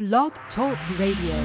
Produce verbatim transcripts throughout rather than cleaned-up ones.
Blog Talk Radio.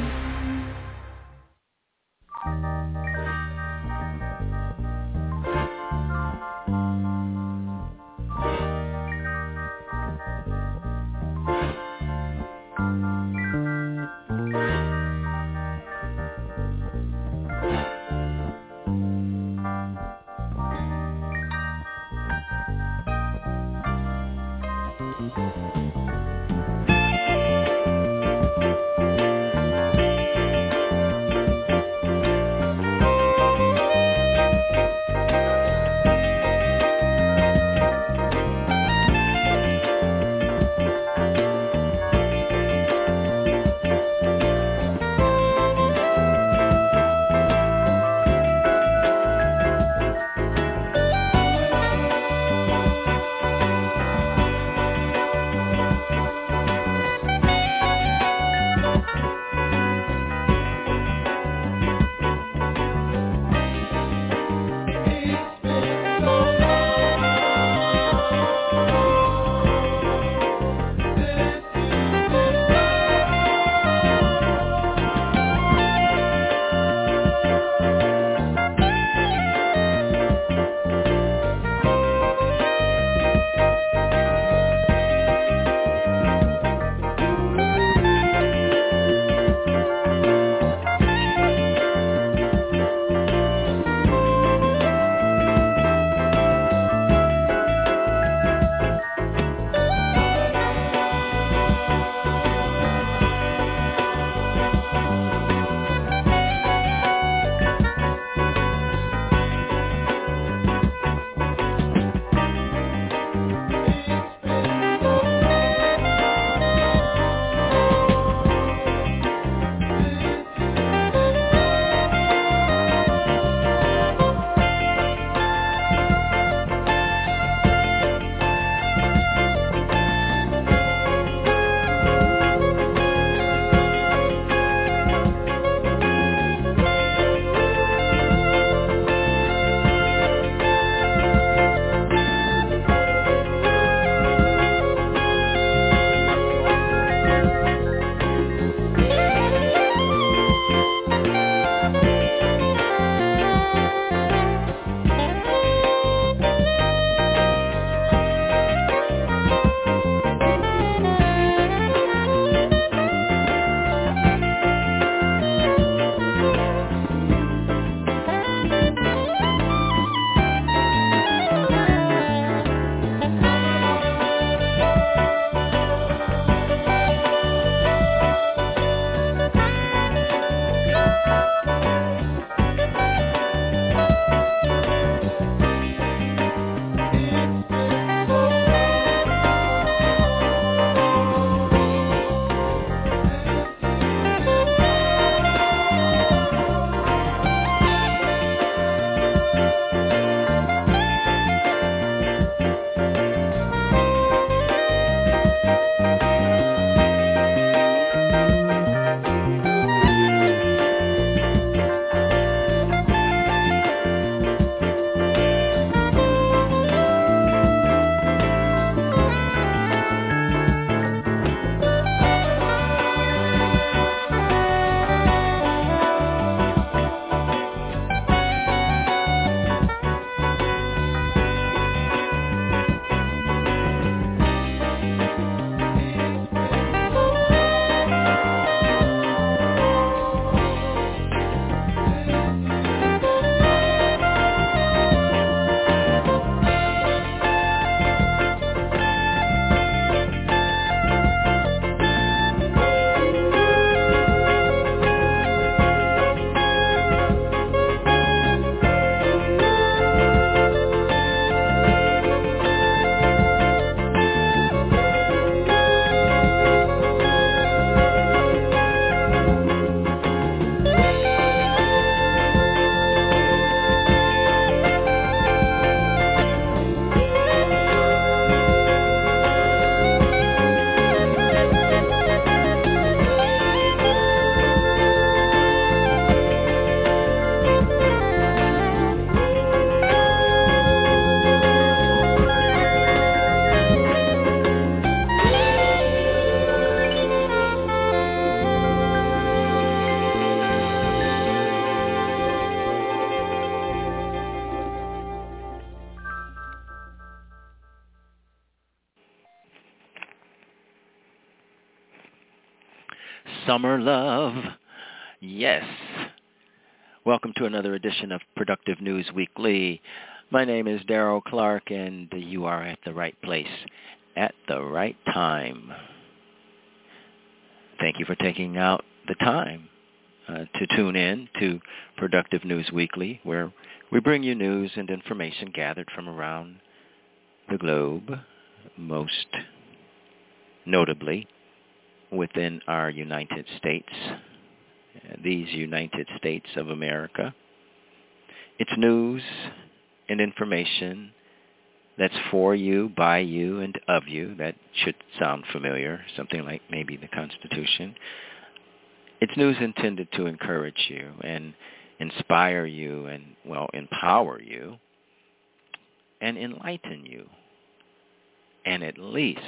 summer love. Yes. Welcome to another edition of Productive News Weekly. My name is Daryl Clark, and you are at the right place at the right time. Thank you for taking out the time uh, to tune in to Productive News Weekly, where we bring you news and information gathered from around the globe, most notably within our United States, these United States of America. It's news and information that's for you, by you, and of you. That should sound familiar, something like maybe the Constitution. It's news intended to encourage you and inspire you and, well, empower you and enlighten you, and at least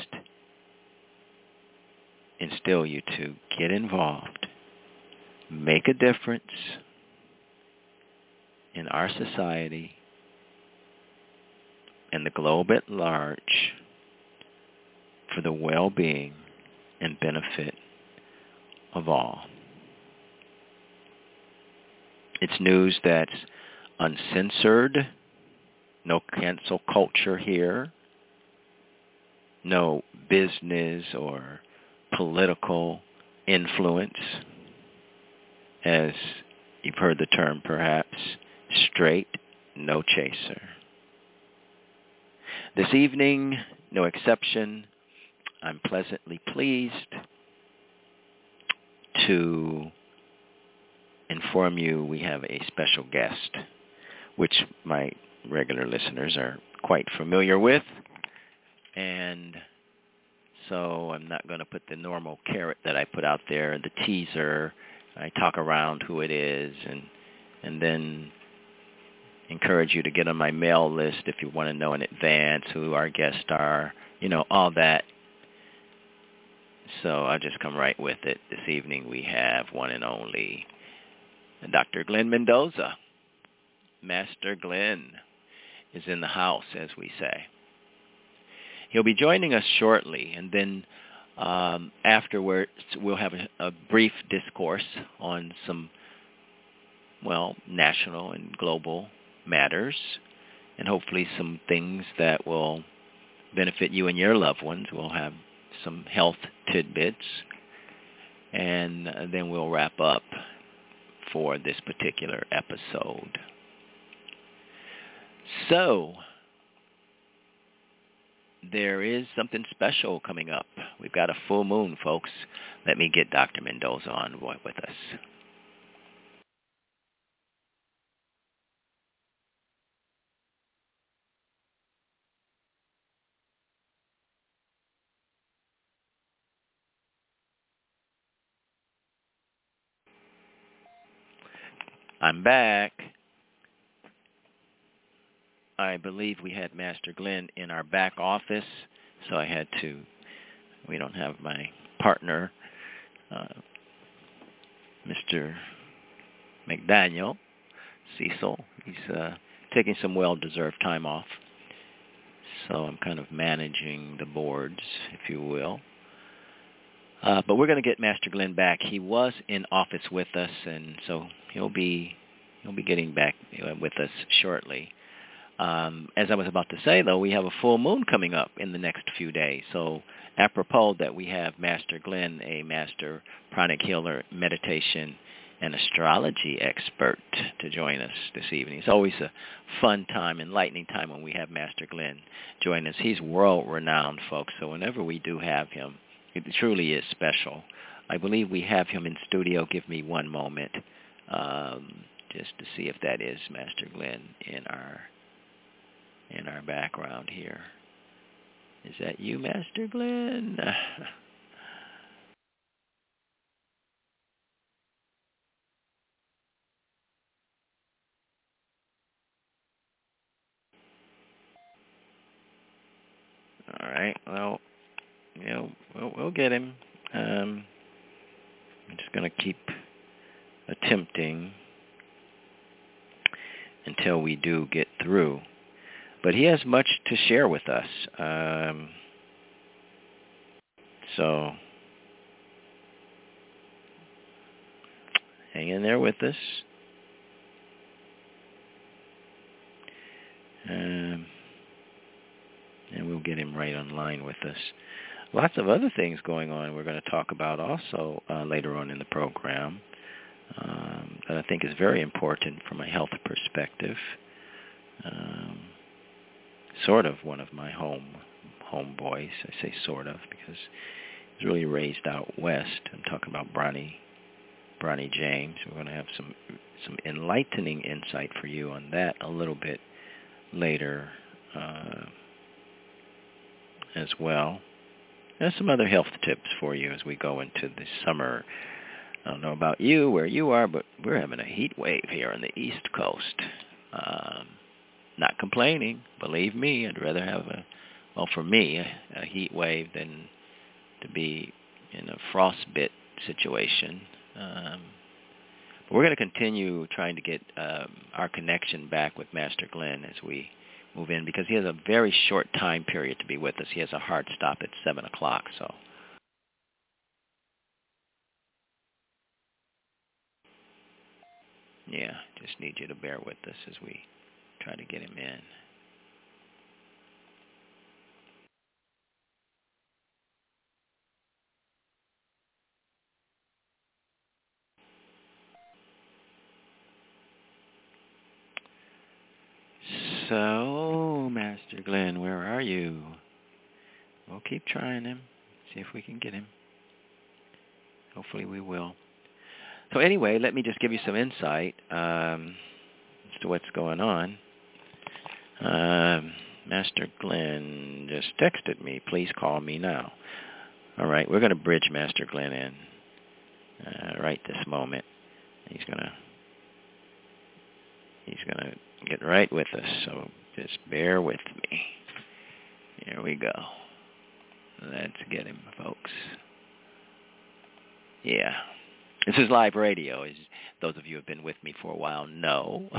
instill you to get involved, make a difference in our society and the globe at large for the well-being and benefit of all. It's news that's uncensored, no cancel culture here, no business or political influence, as you've heard the term perhaps, straight, no chaser. This evening, no exception, I'm pleasantly pleased to inform you we have a special guest, which my regular listeners are quite familiar with, and so I'm not going to put the normal carrot that I put out there, the teaser. I talk around who it is and and then encourage you to get on my mail list if you want to know in advance who our guests are, you know, all that. So I'll just come right with it. This evening we have one and only Doctor Glenn Mendoza. Master Glenn is in the house, as we say. He'll be joining us shortly, and then um, afterwards we'll have a, a brief discourse on some, well, national and global matters, and hopefully some things that will benefit you and your loved ones. We'll have some health tidbits, and then we'll wrap up for this particular episode. So, there is something special coming up. We've got a full moon, folks. Let me get Doctor Mendoza on board with us. I'm back. I believe we had Master Glenn in our back office, so I had to, we don't have my partner, uh, Mister McDaniel, Cecil. He's uh, taking some well-deserved time off, so I'm kind of managing the boards, if you will. Uh, but we're going to get Master Glenn back. He was in office with us, and so he'll be he'll be getting back with us shortly. Um, as I was about to say, though, we have a full moon coming up in the next few days. So apropos that we have Master Glenn, a master pranic healer, meditation, and astrology expert, to join us this evening. It's always a fun time, enlightening time when we have Master Glenn join us. He's world-renowned, folks, so whenever we do have him, it truly is special. I believe we have him in studio. Give me one moment um, just to see if that is Master Glenn in our in our background here. Is that you, Master Glenn? All right. Well, you know, we'll, we'll get him. Um, I'm just going to keep attempting until we do get through. But he has much to share with us. Um, so hang in there with us. Um, and we'll get him right online with us. Lots of other things going on we're going to talk about also uh, later on in the program um, that I think is very important from a health perspective. Um, sort of one of my home homeboys. I say sort of because he's really raised out west. I'm talking about Bronny, Bronny James. We're going to have some some enlightening insight for you on that a little bit later uh, as well. There's some other health tips for you as we go into the summer. I don't know about you, where you are, but we're having a heat wave here on the East Coast. Um, not complaining, believe me. I'd rather have a, well, for me, a, a heat wave than to be in a frostbite situation. Um, but we're going to continue trying to get um, our connection back with Master Glenn as we move in, because he has a very short time period to be with us. He has a hard stop at seven o'clock, so. Yeah, just need you to bear with us as we try to get him in. So, Master Glenn, where are you? We'll keep trying him, see if we can get him. Hopefully we will. So anyway, let me just give you some insight um, as to what's going on. Um, Master Glenn just texted me, please call me now. All right, we're going to bridge Master Glenn in uh, right this moment. He's going to he's going to get right with us, so just bear with me. Here we go. Let's get him, folks. Yeah. This is live radio, as those of you who have been with me for a while know.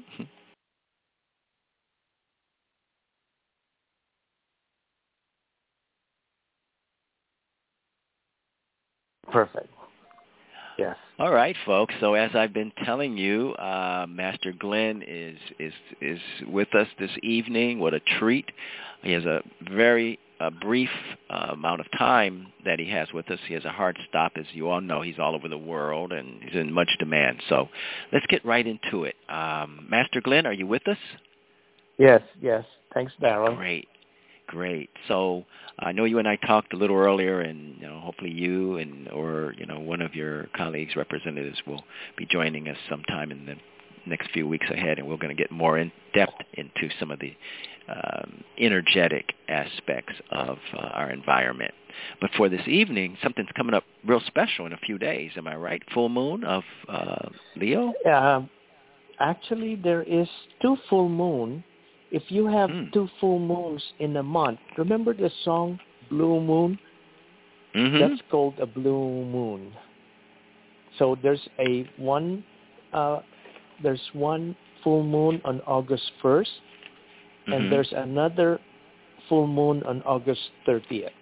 Perfect. Yes. All right, folks. So as I've been telling you, uh, Master Glenn is is is with us this evening. What a treat! He has a very uh, brief uh, amount of time that he has with us. He has a hard stop, as you all know. He's all over the world, and he's in much demand. So let's get right into it. Um, Master Glenn, are you with us? Yes, yes. Thanks, Darryl. Great. Great. So I know you and I talked a little earlier, and you know, hopefully you and or you know one of your colleagues, representatives, will be joining us sometime in the next few weeks ahead, and we're going to get more in depth into some of the um, energetic aspects of uh, our environment. But for this evening, something's coming up real special in a few days. Am I right? Full moon of uh, Leo? Uh, actually, there is two full moon. If you have mm. two full moons in a month, remember the song Blue Moon? Mm-hmm. That's called a blue moon. So there's a one, uh, there's one full moon on August first, mm-hmm. and there's another full moon on August thirtieth.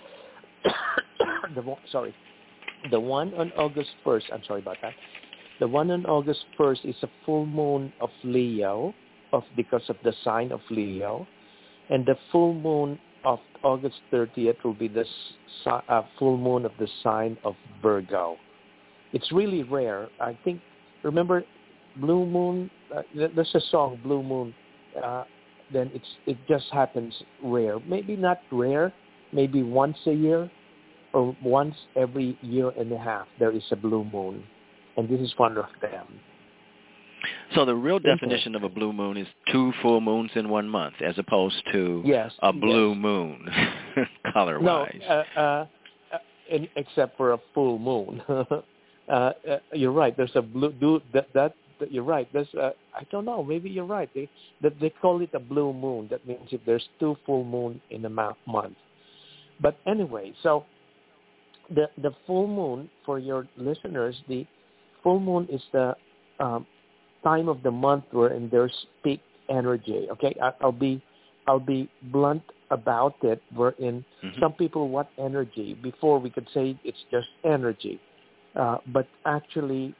the sorry, the one on August first. I'm sorry about that. The one on August first is a full moon of Leo. Of because of the sign of Leo, and the full moon of August thirtieth will be the uh, full moon of the sign of Virgo. It's really rare. I think, remember, Blue Moon, uh, there's a song, Blue Moon, uh, then it's it just happens rare. Maybe not rare, maybe once a year, or once every year and a half there is a blue moon, and this is one of them. So the real definition of a blue moon is two full moons in one month, as opposed to yes, a blue yes. moon, color-wise. No, uh, uh, in, except for a full moon. uh, uh, you're right. There's a blue. Do that, that, that. You're right. There's. A, I don't know. Maybe you're right. They that they call it a blue moon. That means if there's two full moon in a month. But anyway, so the the full moon, for your listeners, the full moon is the um, time of the month wherein there's peak energy. Okay, I, I'll be I'll be blunt about it. Wherein mm-hmm. some people want energy. Before we could say it's just energy, uh, but actually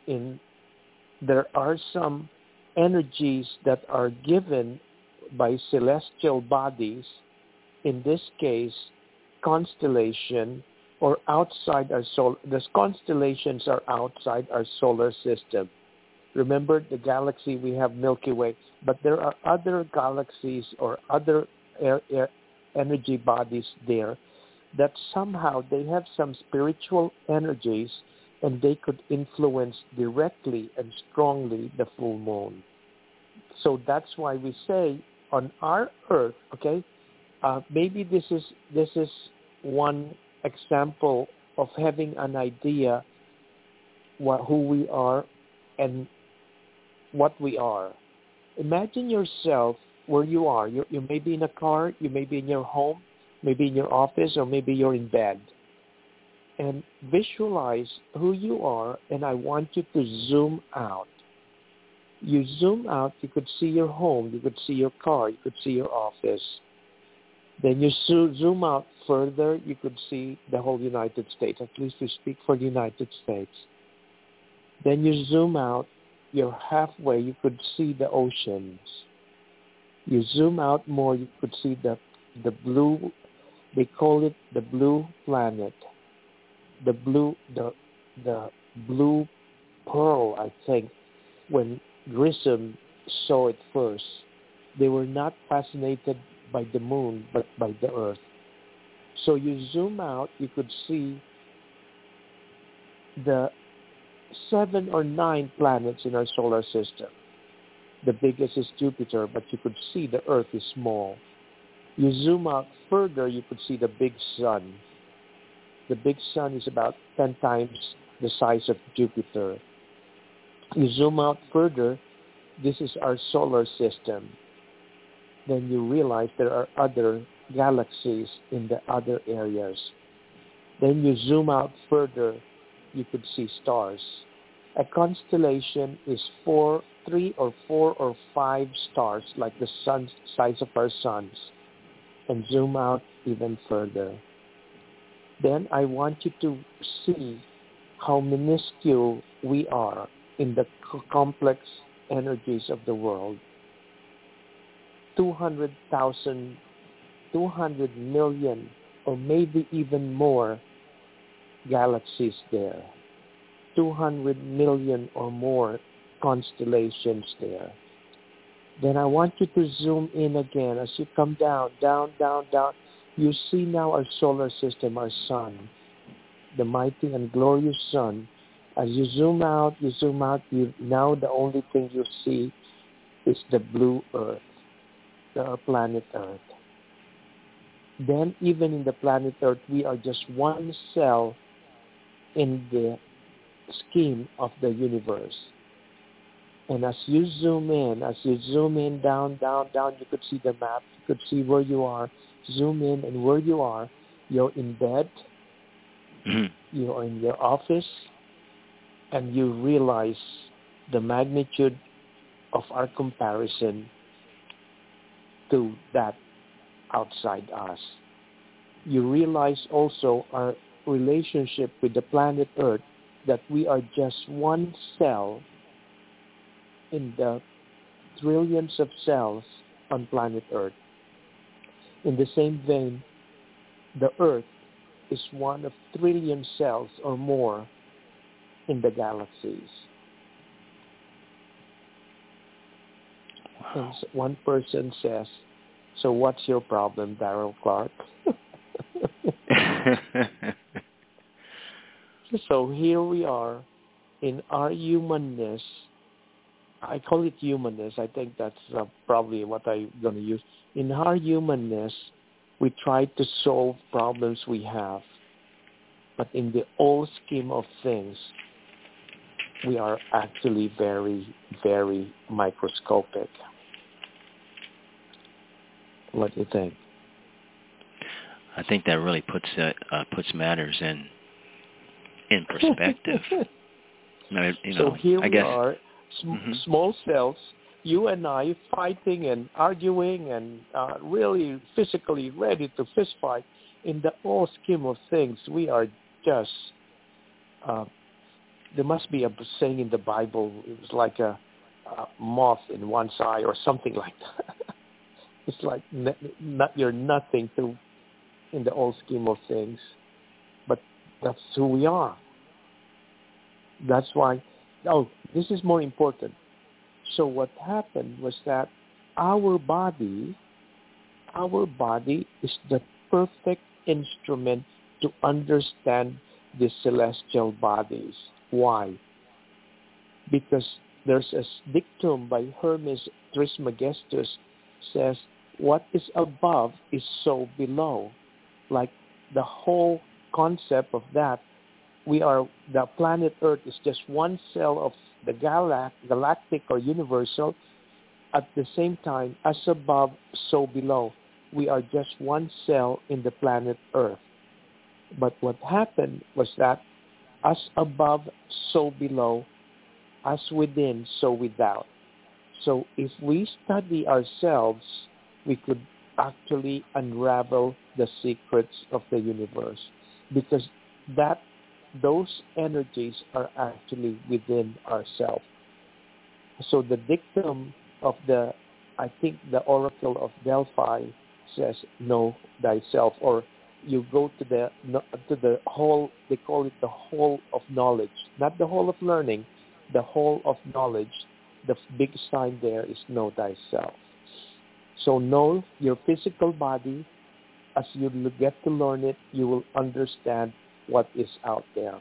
in there are some energies that are given by celestial bodies, in this case, constellation or outside our solar, the constellations are outside our solar system. Remember the galaxy, we have Milky Way, but there are other galaxies or other air, air, energy bodies there that somehow they have some spiritual energies and they could influence directly and strongly the full moon. So that's why we say on our Earth, okay, uh, maybe this is this is one example of having an idea what who we are and what we are. Imagine yourself where you are. You, you may be in a car, you may be in your home, maybe in your office, or maybe you're in bed. And visualize who you are, and I want you to zoom out. You zoom out, you could see your home, you could see your car, you could see your office. Then you zoom out further, you could see the whole United States. At least we speak for the United States. Then you zoom out, you're halfway, you could see the oceans. You zoom out more, you could see the the blue, they call it the blue planet. The blue, the the blue pearl, I think, when Grissom saw it first, they were not fascinated by the moon, but by the earth. So you zoom out, you could see the seven or nine planets in our solar system. The biggest is Jupiter, but you could see the earth is small. You zoom out further, you could see the big sun. The big sun is about ten times the size of Jupiter. You zoom out further, this is our solar system. Then you realize there are other galaxies in the other areas. Then you zoom out further, you could see stars. A constellation is four, three or four or five stars, like the sun, size of our suns. And zoom out even further. Then I want you to see how minuscule we are in the complex energies of the world. two hundred thousand, two hundred million, or maybe even more galaxies there. two hundred million or more constellations there. Then I want you to zoom in again. As you come down, down, down, down, you see now our solar system, our sun, the mighty and glorious sun. As you zoom out, you zoom out, you, now the only thing you see is the blue earth, the planet Earth. Then even in the planet Earth, we are just one cell in the scheme of the universe. And as you zoom in, as you zoom in, down, down, down, you could see the map, you could see where you are. Zoom in, and where you are, you're in bed, you're in your office, and you realize the magnitude of our comparison to that outside us. You realize also our relationship with the planet Earth, that we are just one cell in the trillions of cells on planet Earth. In the same vein, the Earth is one of trillion cells or more in the galaxies. Wow. And one person says, so what's your problem, Darrell Clark? So here we are in our humanness. I call it humanness. I think that's uh, probably what I'm going to use. In our humanness, we try to solve problems we have. But in the whole scheme of things, we are actually very, very microscopic. What do you think? I think that really puts uh, uh, puts matters in in perspective. I, you know, so here I we guess, are, sm- mm-hmm. small cells, you and I fighting and arguing and uh, really physically ready to fist fight. In the whole scheme of things, we are just uh, there must be a saying in the Bible. It was like a, a moth in one's eye or something like that. It's like n- not, you're nothing to in the old scheme of things, but that's who we are. That's why. Oh, this is more important. So what happened was that our body, our body is the perfect instrument to understand the celestial bodies. Why? Because there's a dictum by Hermes Trismegistus says, what is above is so below. Like the whole concept of that, we are, the planet Earth is just one cell of the galact, galactic or universal. At the same time, as above, so below. We are just one cell in the planet Earth. But what happened was that as above, so below, as within, so without. So if we study ourselves, we could actually unravel the secrets of the universe, because that those energies are actually within ourselves. So the dictum of the, I think the Oracle of Delphi says, know thyself, or you go to the to the whole, they call it the whole of knowledge, not the whole of learning, the whole of knowledge. The big sign there is know thyself. So know your physical body. As you get to learn it, you will understand what is out there.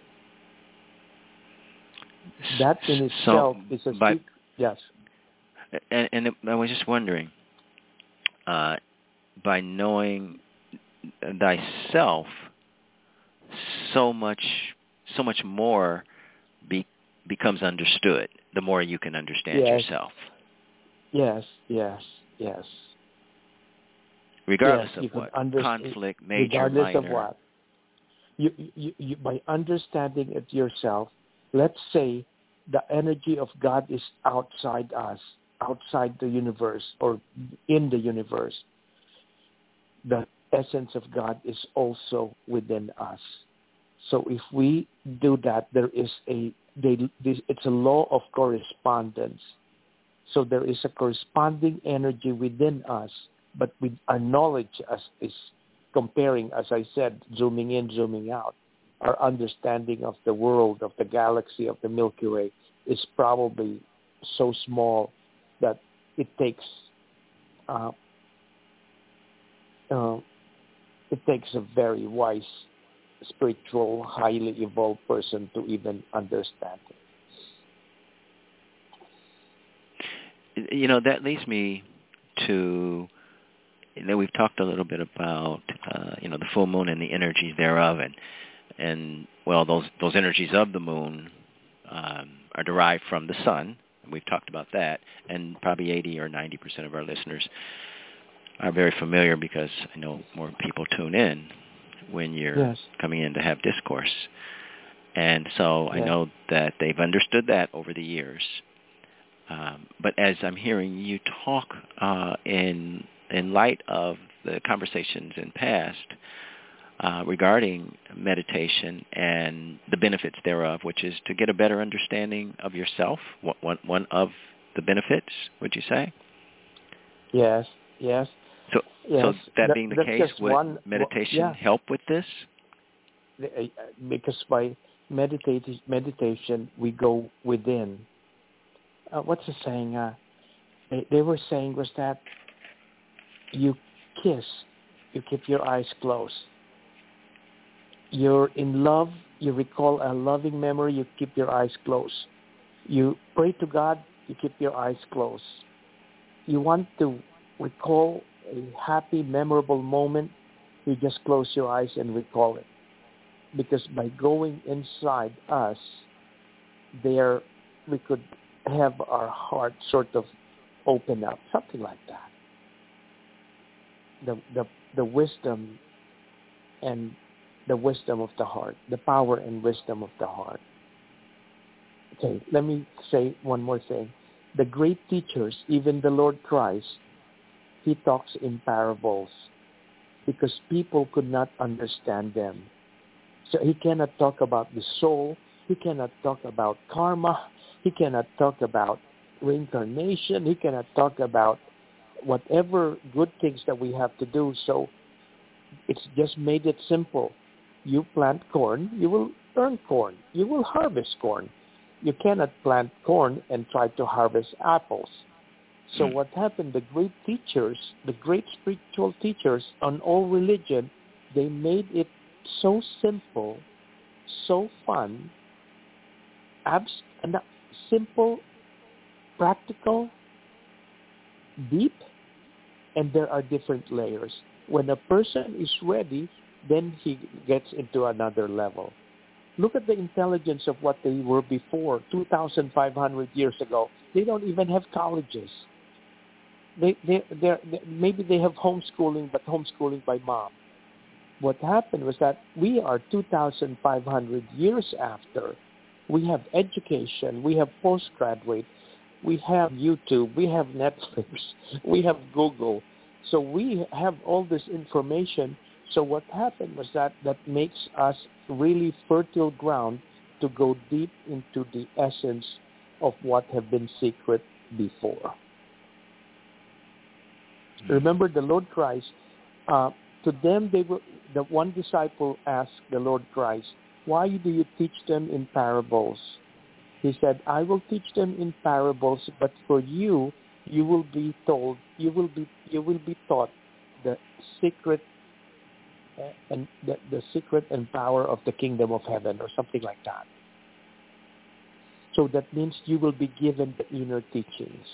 That in itself so is a by, secret. Yes. And, and I was just wondering, uh, by knowing thyself, so much, so much more be, becomes understood. The more you can understand yes. yourself. Yes. Yes. Yes. Regardless yes, of what, under- conflict, major, regardless minor. of what, you, you, you, by understanding it yourself, let's say the energy of God is outside us, outside the universe, or in the universe. The essence of God is also within us. So if we do that, there is a they, this, it's a law of correspondence. So there is a corresponding energy within us, but with our knowledge as is comparing, as I said, zooming in, zooming out. Our understanding of the world, of the galaxy, of the Milky Way is probably so small that it takes uh, uh, it takes a very wise, spiritual, highly evolved person to even understand it. You know, that leads me to, you know, we've talked a little bit about, uh, you know, the full moon and the energies thereof, and And, well, those those energies of the moon um, are derived from the sun. And we've talked about that. And probably eighty or ninety percent of our listeners are very familiar, because I know more people tune in when you're yes. coming in to have discourse. And so I Yeah. know that they've understood that over the years. Um, but as I'm hearing you talk uh, in in light of the conversations in past, Uh, regarding meditation and the benefits thereof, which is to get a better understanding of yourself, one, one of the benefits, would you say? Yes, yes. So, yes. so that That, being the that's case, just would one, meditation yeah. help with this? Because by medita- meditation, we go within. Uh, what's the saying? Uh, they, they were saying was that you kiss, you keep your eyes closed. You're in love, you recall a loving memory, you keep your eyes closed. You pray to God, you keep your eyes closed. You want to recall a happy, memorable moment, you just close your eyes and recall it. Because by going inside us, there we could have our heart sort of open up, something like that. The the the wisdom and the wisdom of the heart, the power and wisdom of the heart. Okay, let me say one more thing. The great teachers, even the Lord Christ, he talks in parables because people could not understand them. So he cannot talk about the soul He cannot talk about karma. He cannot talk about reincarnation. He cannot talk about whatever good things that we have to do. So it's just made it simple. You plant corn, you will earn corn. You will harvest corn. You cannot plant corn and try to harvest apples. So what happened, the great teachers, the great spiritual teachers on all religion, they made it so simple, so fun, abs- simple, practical, deep, and there are different layers. When a person is ready, then he gets into another level. Look at the intelligence of what they were before, two thousand five hundred years ago. They don't even have colleges. They, they, they, maybe they have homeschooling, but homeschooling by mom. What happened was that we are two thousand five hundred years after. We have education. We have postgraduate. We have YouTube. We have Netflix. We have Google. So we have all this information. So what happened was that that makes us really fertile ground to go deep into the essence of what have been secret before. Remember the Lord Christ, uh, to them, they were, the one disciple asked the Lord Christ, why do you teach them in parables? He said, I will teach them in parables, but for you, you will be told, you will be, you will be taught the secret uh, and the, the secret and power of the kingdom of heaven, or something like that. So that means you will be given the inner teachings.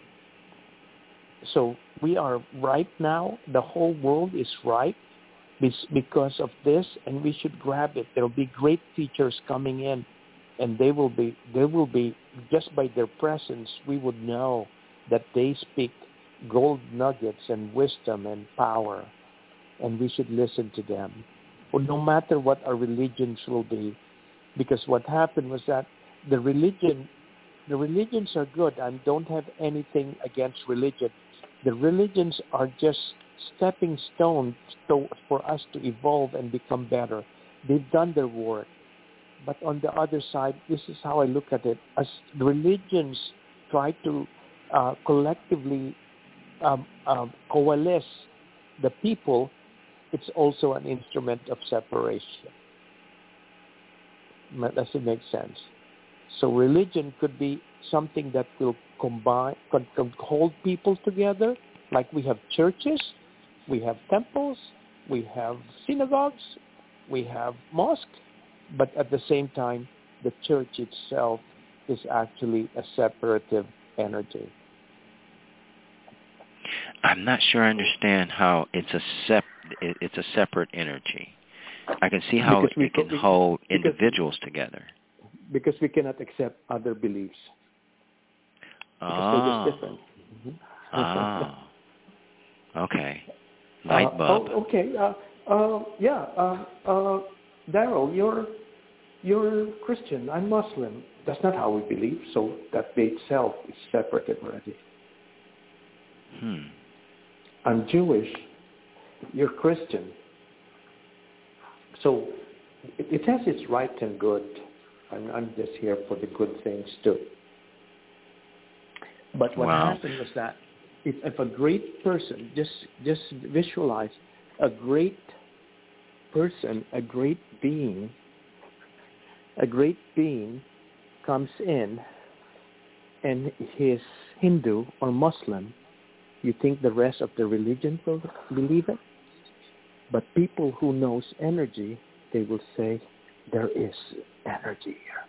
So we are right now, the whole world is ripe because of this, and we should grab it. There will be great teachers coming in, and they will be, they will be, just by their presence, we would know that they speak gold nuggets and wisdom and power, and we should listen to them. Or no matter what our religions will be, because what happened was that the religion, the religions are good. I don't have anything against religion. The religions are just stepping stones to, for us to evolve and become better. They've done their work. But on the other side, this is how I look at it. As religions try to uh, collectively um, um, coalesce the people, it's also an instrument of separation. Does it make sense? So religion could be something that will combine, can, can hold people together, like we have churches, we have temples, we have synagogues, we have mosques, but at the same time, the church itself is actually a separative energy. I'm not sure I understand how it's a sep- it's a separate energy. I can see how Because it can we, hold because, individuals together. Because we cannot accept other beliefs. Because Oh. they're just different. Mm-hmm. Oh. Okay. Light uh, bulb. Oh, okay. Uh, uh, yeah. Uh, uh, Daryl, you're you're Christian. I'm Muslim. That's not how we believe. So that by itself is separated already. Hmm. I'm Jewish. You're Christian. So it, it has its right and good. I'm, I'm just here for the good things too. But what Wow. happened was that if, if a great person, just just visualize a great person, a great being, a great being comes in and he is Hindu or Muslim, you think the rest of the religion will believe it? But people who knows energy, they will say, there is energy here.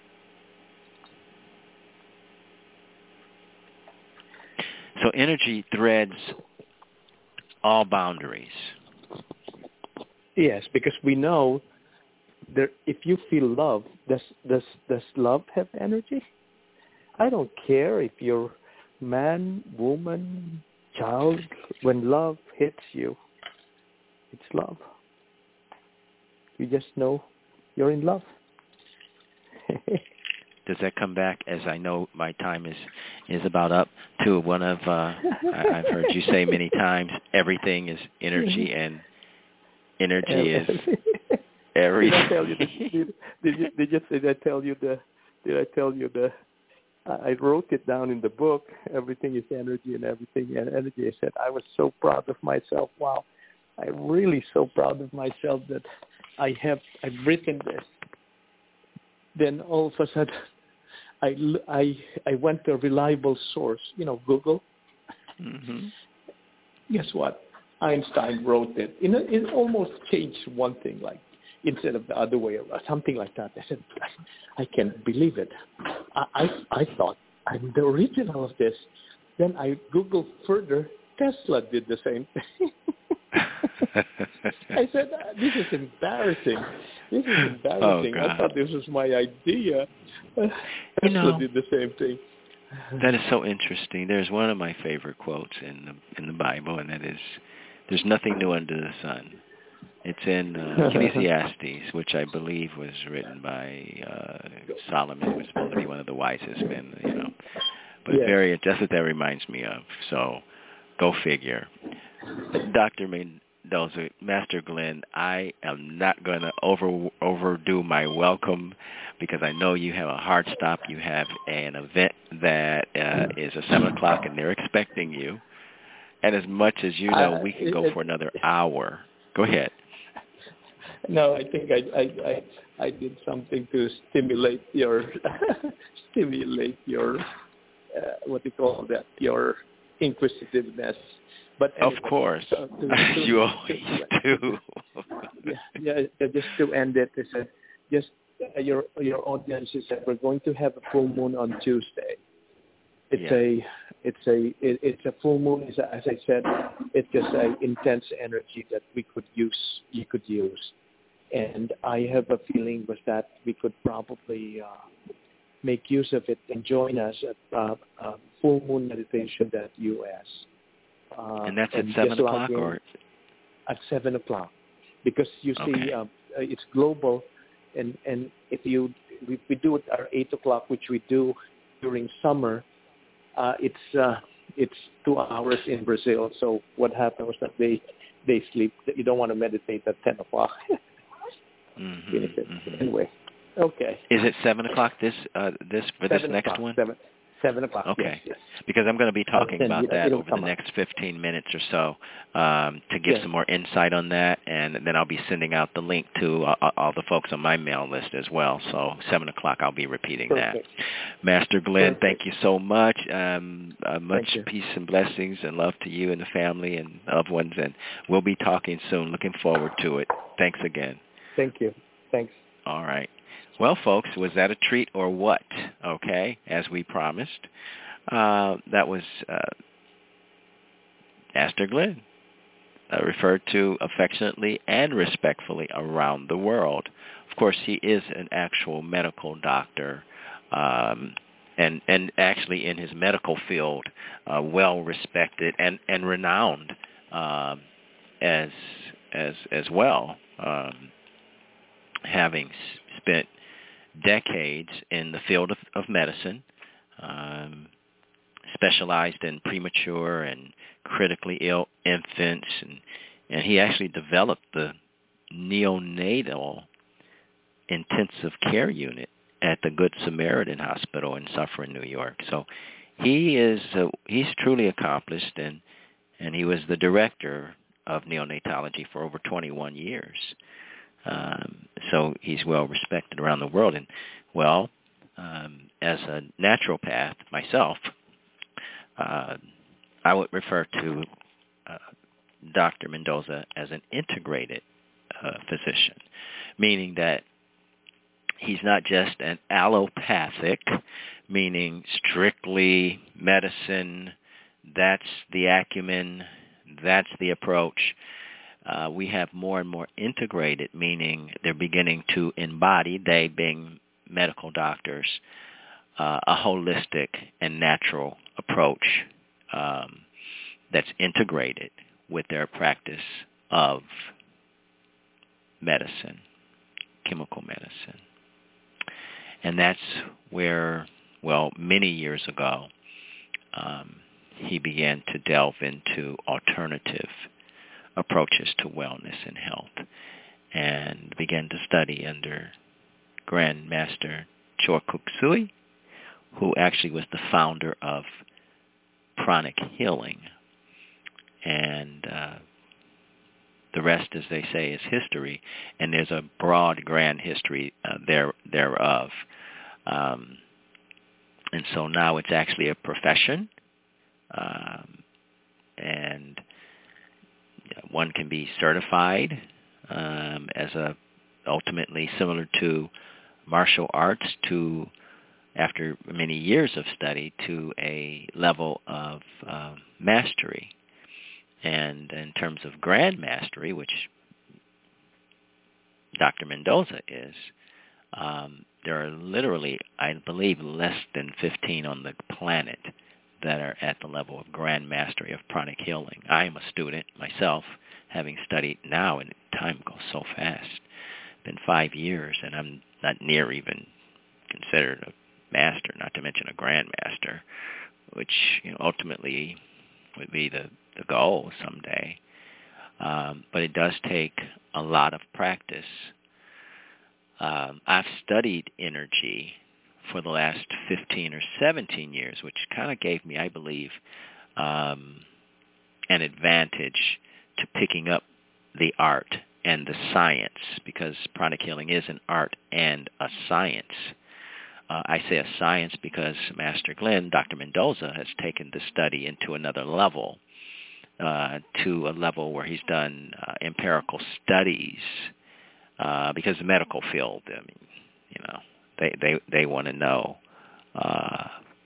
So energy threads all boundaries. Yes, because we know that if you feel love, does does does love have energy? I don't care if you're man, woman, child. When love hits you, it's love. You just know you're in love. Does that come back, as I know my time is, is about up, to one of, uh, I, I've heard you say many times, everything is energy, and energy is Every did I tell you? The, did, did you? Did, you, did I tell you the? Did I tell you the? I wrote it down in the book. Everything is energy, and everything and energy. I said I was so proud of myself. Wow, I'm really so proud of myself that I have I've written this. Then all of a sudden, I I I went to a reliable source. You know, Google. Mm-hmm. Guess what? Einstein wrote it. You know, it almost changed one thing, like instead of the other way around, something like that. I said, I, I can't believe it. I, I I thought I'm the original of this. Then I Googled further. Tesla did the same thing. I said, this is embarrassing. This is embarrassing. Oh, I thought this was my idea. You Tesla know, did the same thing. That is so interesting. There's one of my favorite quotes in the in the Bible, and that is, "There's nothing new under the sun." It's in uh, Ecclesiastes, which I believe was written by uh, Solomon, who was supposed to be one of the wisest men, you know. But Yes. very, that's what that reminds me of. So, go figure. Doctor Mendoza, Master Glenn, I am not going to over overdo my welcome because I know you have a hard stop. You have an event that uh, is at seven o'clock, and they're expecting you. And as much as you know, we can go for another hour. Go ahead. No, I think I I, I, I did something to stimulate your stimulate your uh, what do you call that, your inquisitiveness. But anyway, of course, so to, to, you always to, do. yeah, yeah. Just to end it, I said, just uh, your your audience is that we're going to have a full moon on Tuesday. It's yeah. a it's a it, it's a full moon. Is as I said, it's just an intense energy that we could use. You could use, and I have a feeling was that we could probably uh, make use of it and join us at uh, uh, full moon meditation at U S. Uh, and that's at and seven o'clock, or at seven o'clock, because you see, okay. uh, it's global, and and if you we, we do it at eight o'clock, which we do during summer, uh, it's uh, it's two hours in Brazil. So what happened was that they they sleep. You don't want to meditate at ten o'clock. mm-hmm, mm-hmm. Anyway, okay. Is it seven o'clock this uh, this for seven this next o'clock, one? Seven. Seven o'clock. Okay, yes, yes. Because I'm going to be talking Then about that over the up. next fifteen minutes or so um, to give yes. some more insight on that, and then I'll be sending out the link to uh, all the folks on my mail list as well. So seven o'clock, I'll be repeating Perfect. that. Master Glenn, Perfect. thank you so much. Um, uh, much peace and blessings and love to you and the family and loved ones, and we'll be talking soon. Looking forward to it. Thanks again. Thank you. Thanks. All right. Well, folks, was that a treat or what? Okay, as we promised. Uh, that was uh, Master Glenn, uh, referred to affectionately and respectfully around the world. Of course, he is an actual medical doctor, um, and and actually in his medical field, uh, well respected and and renowned um, as as as well, um, having spent decades in the field of, of medicine. Um, specialized in premature and critically ill infants, and, and he actually developed the neonatal intensive care unit at the Good Samaritan Hospital in Suffern, New York. So he is uh, he's truly accomplished, and and he was the director of neonatology for over twenty-one years. Um, so he's well respected around the world. And well, um, as a naturopath myself, Uh, I would refer to uh, Doctor Mendoza as an integrated uh, physician, meaning that he's not just an allopathic, meaning strictly medicine, that's the acumen, that's the approach. Uh, we have more and more integrated, meaning they're beginning to embody, they being medical doctors, uh, a holistic and natural approach um, that's integrated with their practice of medicine, chemical medicine. And that's where, well, many years ago, um, he began to delve into alternative approaches to wellness and health. and began to study under Grand Master Choa Kuk Sui, who actually was the founder of pranic healing. And uh, the rest, as they say, is history. And there's a broad, grand history uh, there thereof. Um, and so now it's actually a profession. Um, and one can be certified um, as a, ultimately similar to martial arts, to after many years of study, to a level of uh, mastery. And in terms of grand mastery, which Doctor Mendoza is, um, there are literally, I believe, less than fifteen on the planet that are at the level of grand mastery of pranic healing. I am a student myself, having studied now, and time goes so fast. It's been five years, and I'm not near even considered a master, not to mention a grand master, which, you know, ultimately would be the, the goal someday. Um, but it does take a lot of practice. Um, I've studied energy for the last fifteen or seventeen years, which kind of gave me, I believe, um, an advantage to picking up the art and the science, because pranic healing is an art and a science. Uh, I say a science because Master Glenn, Doctor Mendoza, has taken the study into another level, uh, to a level where he's done uh, empirical studies, uh, because the medical field, I mean, you know, they they, they want to know uh,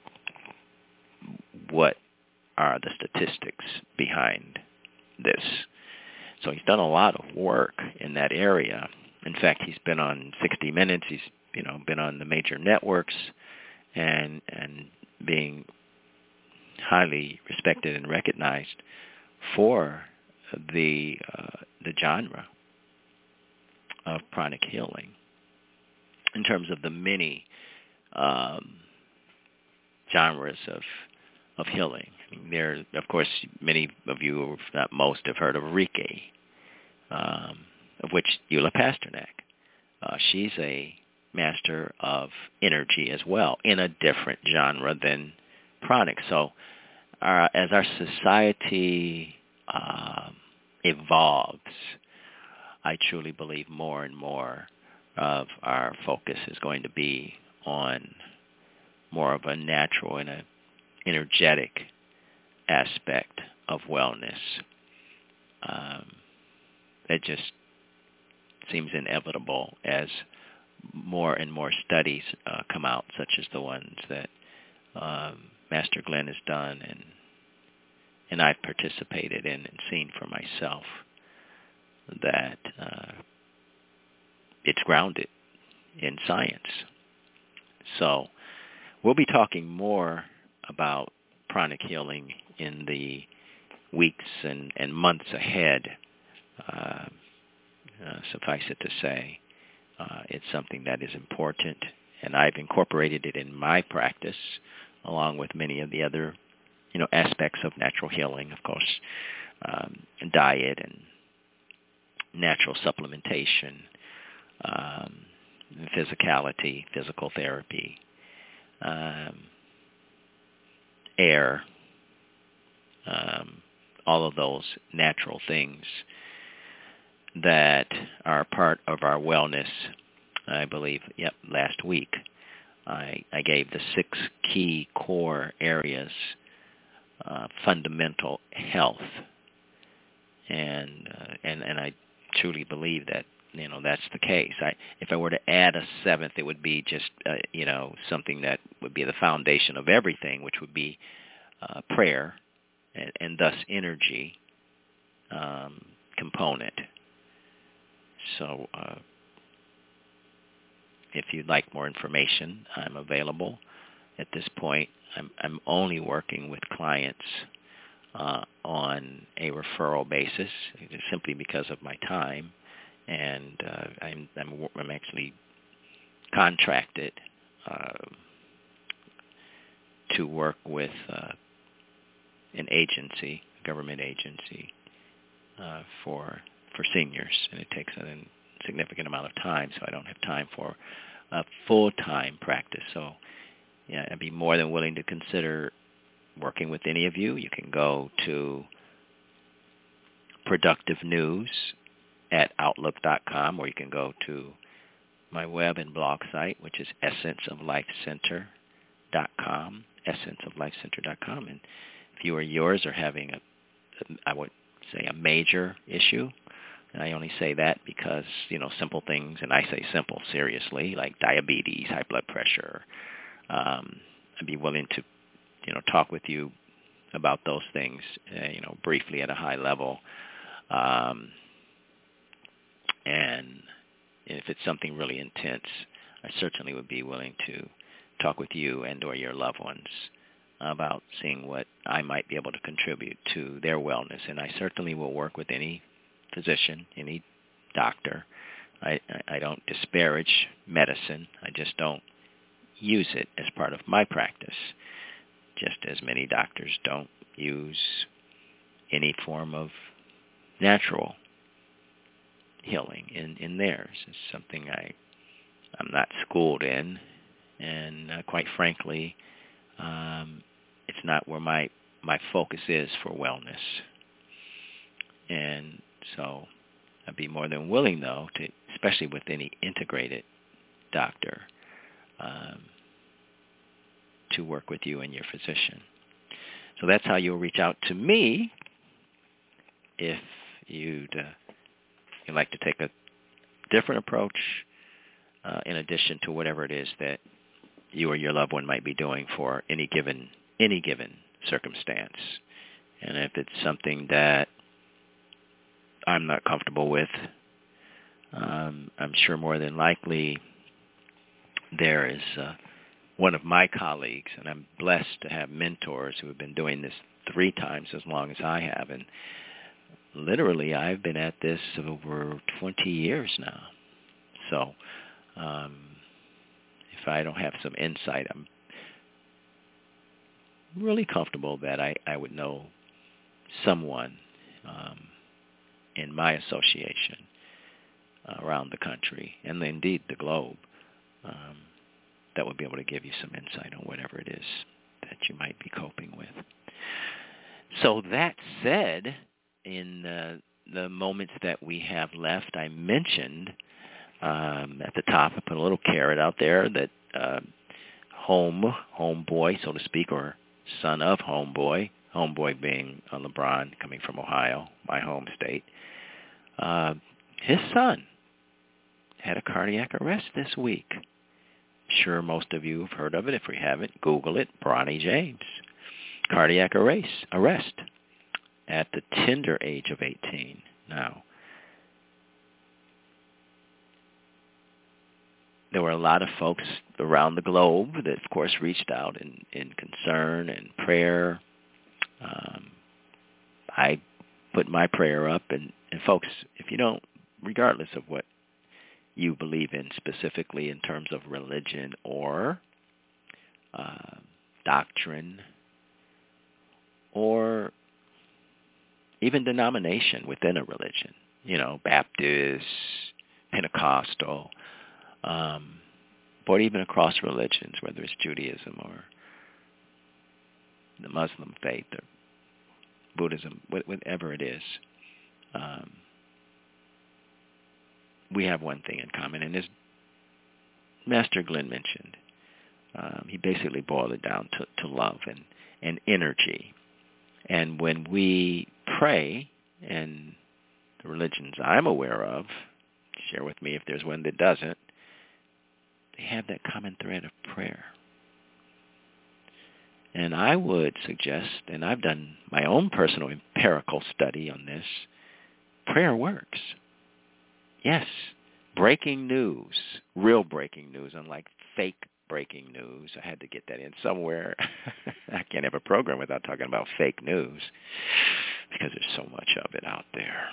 what are the statistics behind this. So he's done a lot of work in that area. In fact, he's been on sixty minutes. He's, you know, been on the major networks, and and being highly respected and recognized for the uh, the genre of pranic healing. In terms of the many um, genres of of healing, I mean, there, of course, many of you, if not most, have heard of Reiki, um, of which Eula Pasternak. Uh, she's a master of energy as well, in a different genre than pranic. So uh, as our society uh, evolves, I truly believe more and more of our focus is going to be on more of a natural and a energetic aspect of wellness. Um, it just seems inevitable as more and more studies uh, come out, such as the ones that um, Master Glenn has done and and I've participated in and seen for myself, that uh, it's grounded in science. So we'll be talking more about pranic healing in the weeks and, and months ahead. Uh, uh, suffice it to say, uh, it's something that is important, and I've incorporated it in my practice, along with many of the other, you know, aspects of natural healing, of course, um, diet and natural supplementation, um, physicality, physical therapy, um, air, um, all of those natural things that are part of our wellness. I believe, yep, last week I, I gave the six key core areas, uh, fundamental health, and uh, and and I truly believe that, you know, that's the case. I, if I were to add a seventh, it would be just uh, you know, something that would be the foundation of everything, which would be uh, prayer, and, and thus energy um, component. So uh, if you'd like more information, I'm available. At this point, I'm, I'm only working with clients uh, on a referral basis, simply because of my time, and uh, I'm, I'm I'm actually contracted uh, to work with uh, an agency, government agency, uh, for for seniors, and it takes a significant amount of time, so I don't have time for a full-time practice. So yeah, I'd be more than willing to consider working with any of you. You can go to Productive News at outlook dot com, or you can go to my web and blog site, which is essence of life center dot com, essence of life center dot com. And if you or yours are having, a, I would say, a major issue, and I only say that because, you know, simple things, and I say simple seriously, like diabetes, high blood pressure, um, I'd be willing to, you know, talk with you about those things, uh, you know, briefly at a high level. Um, and if it's something really intense, I certainly would be willing to talk with you and or your loved ones about seeing what I might be able to contribute to their wellness. And I certainly will work with any physician, any doctor. I, I don't disparage medicine. I just don't use it as part of my practice, just as many doctors don't use any form of natural healing in, in theirs. It's something I, I'm not schooled in, and uh, quite frankly, um, it's not where my, my focus is for wellness. And so I'd be more than willing, though, to, especially with any integrated doctor, um, to work with you and your physician. So that's how you'll reach out to me if you'd, uh, you'd like to take a different approach uh, in addition to whatever it is that you or your loved one might be doing for any given any given circumstance. And if it's something that I'm not comfortable with, um, I'm sure more than likely there is uh, one of my colleagues, and I'm blessed to have mentors who have been doing this three times as long as I have, and literally I've been at this over twenty years now. So um, if I don't have some insight, I'm really comfortable that I, I would know someone um, in my association uh, around the country, and indeed the globe, um, that would be able to give you some insight on whatever it is that you might be coping with. So that said, in uh, the moments that we have left, I mentioned um, at the top, I put a little carrot out there that uh, home, homeboy, so to speak, or son of homeboy, homeboy being uh, LeBron, coming from Ohio, my home state, uh, his son had a cardiac arrest this week. Sure, most of you have heard of it. If we haven't, Google it. Bronny James, cardiac arrest, arrest at the tender age of eighteen. Now, there were a lot of folks around the globe that, of course, reached out in, in concern and prayer. Um, I put my prayer up, and, and folks, if you don't, regardless of what you believe in specifically in terms of religion or uh, doctrine or even denomination within a religion, you know, Baptist, Pentecostal, um, but even across religions, whether it's Judaism or the Muslim faith or Buddhism, whatever it is, um, we have one thing in common, and as Master Glenn mentioned, um, he basically boiled it down to, to love and, and energy. And when we pray, and the religions I'm aware of, share with me if there's one that doesn't, they have that common thread of prayer. And I would suggest, and I've done my own personal empirical study on this, prayer works. Yes, breaking news, real breaking news, unlike fake breaking news. I had to get that in somewhere. I can't have a program without talking about fake news because there's so much of it out there.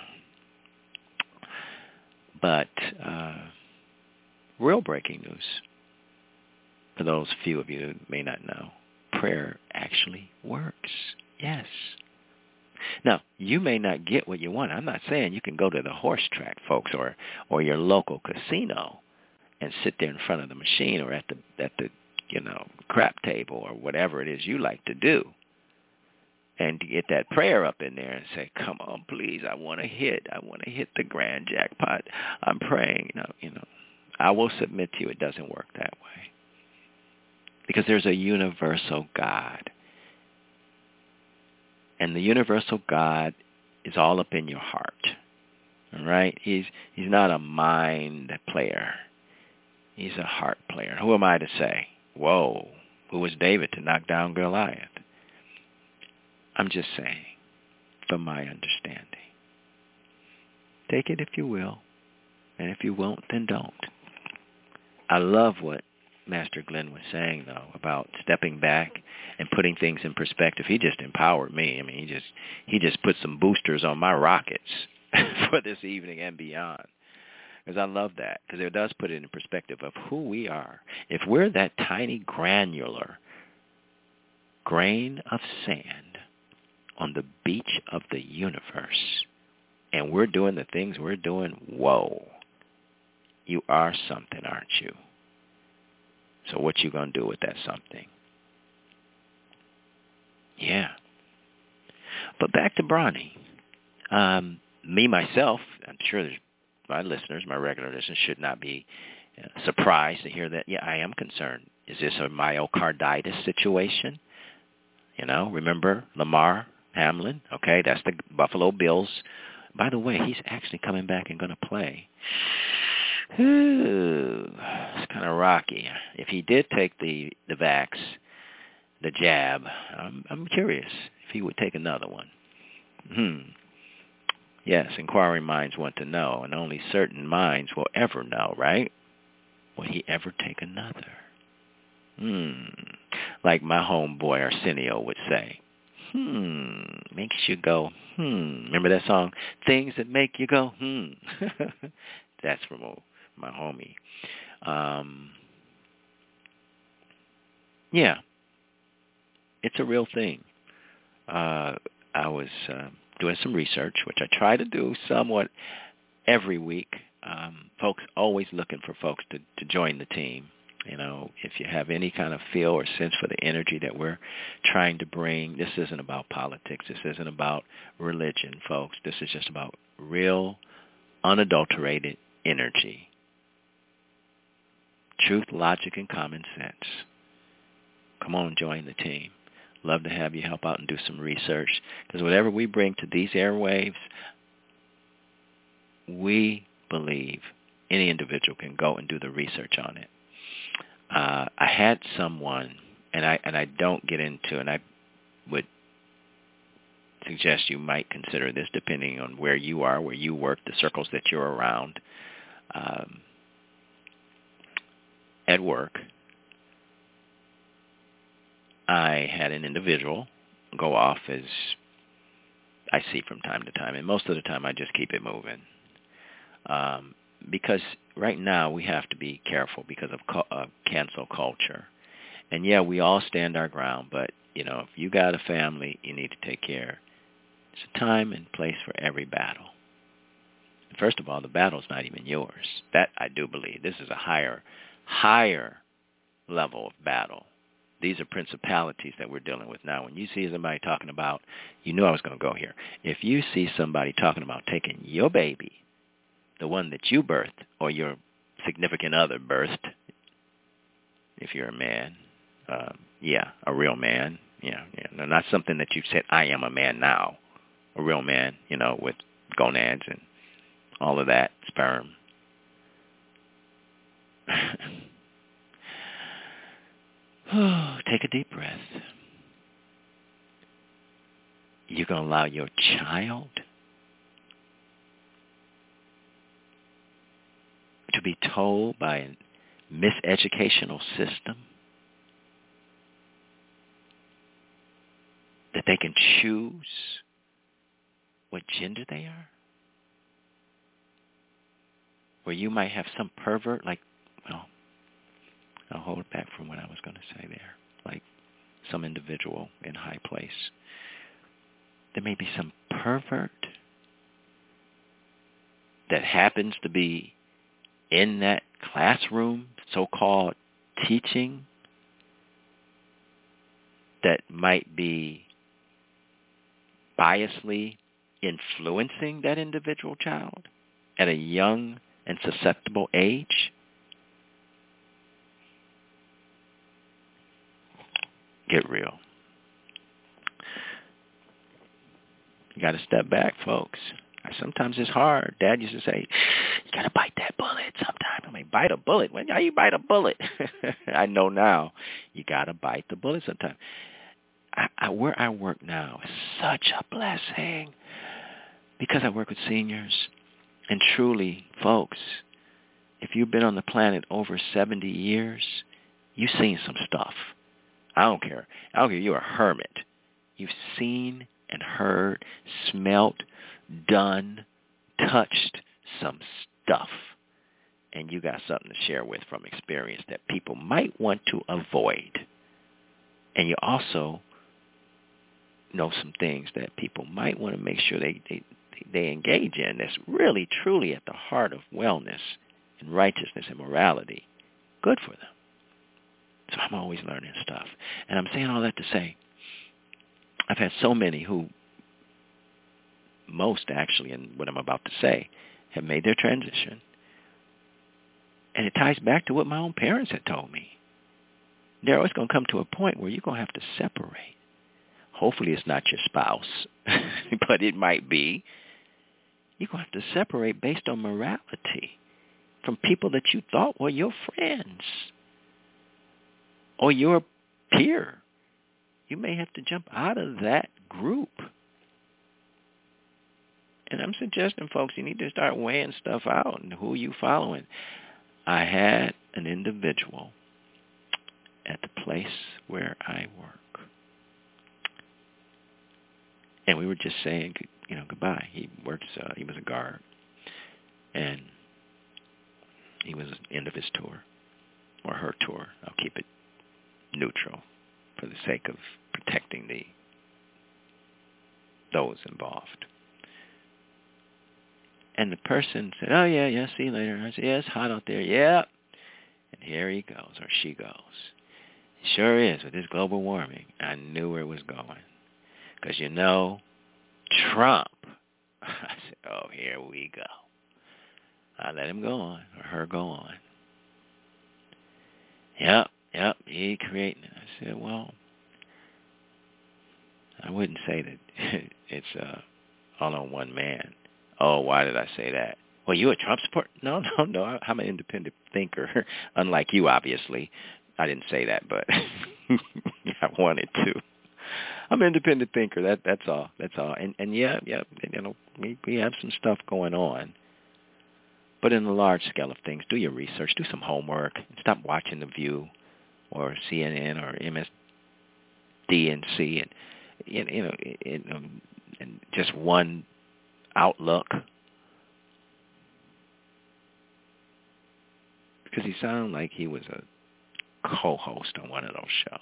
But uh, real breaking news, for those few of you who may not know, prayer actually works. Yes, Now, you may not get what you want. I'm not saying you can go to the horse track, folks, or or your local casino and sit there in front of the machine or at the at the you know crap table or whatever it is you like to do, and to get that prayer up in there and say, "Come on, please, I want to hit. I want to hit the grand jackpot. I'm praying." You know, you know. I will submit to you, it doesn't work that way, because there's a universal God. And the universal God is all up in your heart, all right? He's he's not a mind player. He's a heart player. Who am I to say, whoa, who was David to knock down Goliath? I'm just saying, from my understanding. Take it if you will, and if you won't, then don't. I love what Master Glenn was saying, though, about stepping back and putting things in perspective. He just empowered me. I mean, he just he just put some boosters on my rockets for this evening and beyond. Because I love that, because it does put it in perspective of who we are. If we're that tiny granular grain of sand on the beach of the universe, and we're doing the things we're doing, whoa, you are something, aren't you? So what you going to do with that something? Yeah. But back to Bronny. Um, me, myself, I'm sure there's, my listeners, my regular listeners, should not be uh, surprised to hear that, yeah, I am concerned. Is this a myocarditis situation? You know, remember Lamar Hamlin? Okay, that's the Buffalo Bills. By the way, he's actually coming back and going to play. Ooh, it's kind of rocky. If he did take the, the vax, the jab, I'm, I'm curious if he would take another one. Hmm. Yes, inquiring minds want to know, and only certain minds will ever know, right? Will he ever take another? Hmm. Like my homeboy Arsenio would say. Hmm. Makes you go, hmm. Remember that song? Things that make you go, hmm. That's from my homie. Um, yeah. It's a real thing. Uh, I was uh, doing some research, which I try to do somewhat every week. Um, folks always looking for folks to, to join the team. You know, if you have any kind of feel or sense for the energy that we're trying to bring, this isn't about politics. This isn't about religion, folks. This is just about real, unadulterated energy. Truth, logic, and common sense. Come on, join the team. Love to have you help out and do some research, because whatever we bring to these airwaves, we believe any individual can go and do the research on it. Uh, I had someone, and I and I don't get into, and I would suggest you might consider this depending on where you are, where you work, the circles that you're around. Um, at work, I had an individual go off, as I see from time to time, and most of the time I just keep it moving. Um, because right now we have to be careful because of co- uh, cancel culture. And yeah, we all stand our ground, but, you know, if you got a family you need to take care, it's a time and place for every battle. First of all, the battle's not even yours. That I do believe. This is a higher, higher level of battle. These are principalities that we're dealing with now. When you see somebody talking about, you knew I was going to go here. If you see somebody talking about taking your baby, the one that you birthed, or your significant other birthed, if you're a man, uh, yeah, a real man, yeah, yeah, no, not something that you said, I am a man now, a real man, you know, with gonads and all of that, sperm. Take a deep breath. You're going to allow your child to be told by a miseducational system that they can choose what gender they are? Where you might have some pervert, like, well, I'll hold it back from what I was going to say there, like some individual in high place there may be some pervert that happens to be in that classroom, so-called teaching, that might be biasly influencing that individual child at a young and susceptible age. Get real. You got to step back, folks. Sometimes it's hard. Dad used to say, you got to bite that bullet sometime. I mean, bite a bullet? When how you bite a bullet? I know now. You got to bite the bullet sometime. I, I, where I work now is such a blessing because I work with seniors. And truly, folks, if you've been on the planet over seventy years, you've seen some stuff. I don't care. I don't care. You're a hermit. You've seen and heard, smelt, done, touched some stuff. And you got something to share with from experience that people might want to avoid. And you also know some things that people might want to make sure they, they, they engage in that's really, truly at the heart of wellness and righteousness and morality. Good for them. So I'm always learning stuff. And I'm saying all that to say, I've had so many who, most actually, in what I'm about to say, have made their transition. And it ties back to what my own parents had told me. They're always going to come to a point where you're going to have to separate. Hopefully it's not your spouse, but it might be. You're going to have to separate based on morality from people that you thought were your friends or your peer. You may have to jump out of that group. And I'm suggesting, folks, you need to start weighing stuff out and who you following. I had an individual at the place where I work. And we were just saying, you know, goodbye. He works, uh, he was a guard. And he was at the end of his tour, or her tour. I'll keep it neutral for the sake of protecting the those involved. And the person said, oh, yeah, yeah, see you later. I said, yeah, it's hot out there. Yeah. And here he goes, or she goes. It sure is, with this global warming. I knew where it was going. Because, you know, Trump. I said, oh, here we go. I let him go on, or her go on. Yep, yep, he creating it. I said, well, I wouldn't say that it's uh, all on one man. Oh, why did I say that? Well, you a Trump supporter? No, no, no. I'm an independent thinker, unlike you, obviously. I didn't say that, but I wanted to. I'm an independent thinker. That that's all. That's all. And and yeah, yeah. You know, we we have some stuff going on. But in the large scale of things, do your research, do some homework, and stop watching The View or C N N or M S D N C and you know, in, um, and just one outlook. Because he sounded like he was a co-host on one of those shows.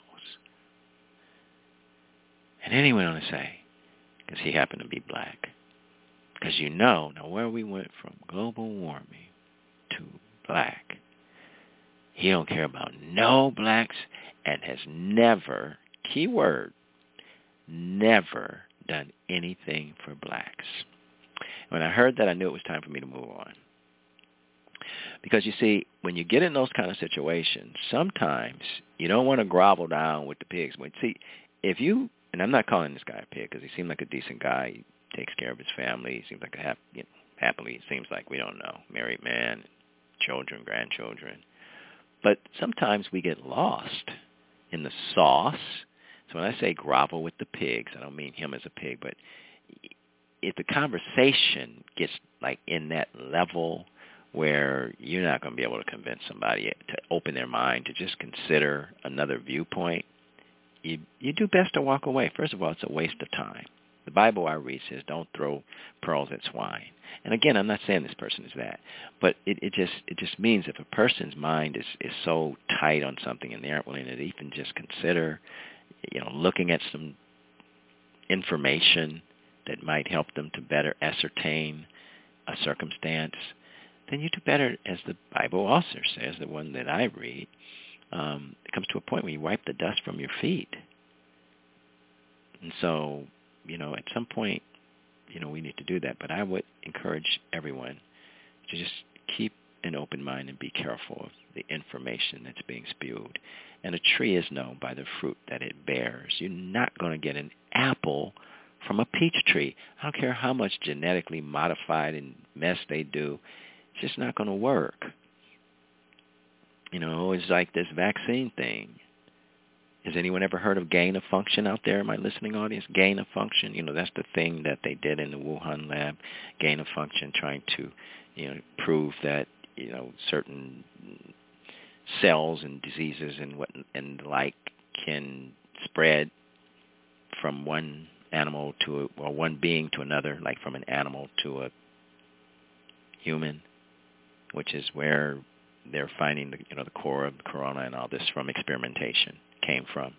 And then he went on to say, because he happened to be black, because you know, now where we went from global warming to black, he don't care about no blacks and has never, key word, never done anything for blacks. When I heard that, I knew it was time for me to move on. Because you see, when you get in those kind of situations, sometimes you don't want to grovel down with the pigs. But see, if you, and I'm not calling this guy a pig because he seemed like a decent guy. He takes care of his family. He seems like a happy, you know, happily, it seems like, we don't know, married man, children, grandchildren. But sometimes we get lost in the sauce. So when I say grovel with the pigs, I don't mean him as a pig, but if the conversation gets like in that level where you're not going to be able to convince somebody to open their mind to just consider another viewpoint, you you do best to walk away. First of all, it's a waste of time. The Bible I read says, don't throw pearls at swine. And again, I'm not saying this person is that, but it, it just it just means if a person's mind is, is so tight on something and they aren't willing to even just consider, you know, looking at some information that might help them to better ascertain a circumstance, then you do better, as the Bible also says, the one that I read. Um, it comes to a point where you wipe the dust from your feet. And so, you know, at some point, you know, we need to do that. But I would encourage everyone to just keep an open mind and be careful of the information that's being spewed. And a tree is known by the fruit that it bears. You're not going to get an apple from a peach tree. I don't care how much genetically modified and mess they do. It's just not going to work. You know, it's like this vaccine thing. Has anyone ever heard of gain of function out there in my listening audience? Gain of function, you know, that's the thing that they did in the Wuhan lab, gain of function, trying to, you know, prove that, you know, certain cells and diseases and what and the like can spread from one animal to a, or one being to another, like from an animal to a human, which is where they're finding the, you know, the core of the corona and all this from experimentation came from.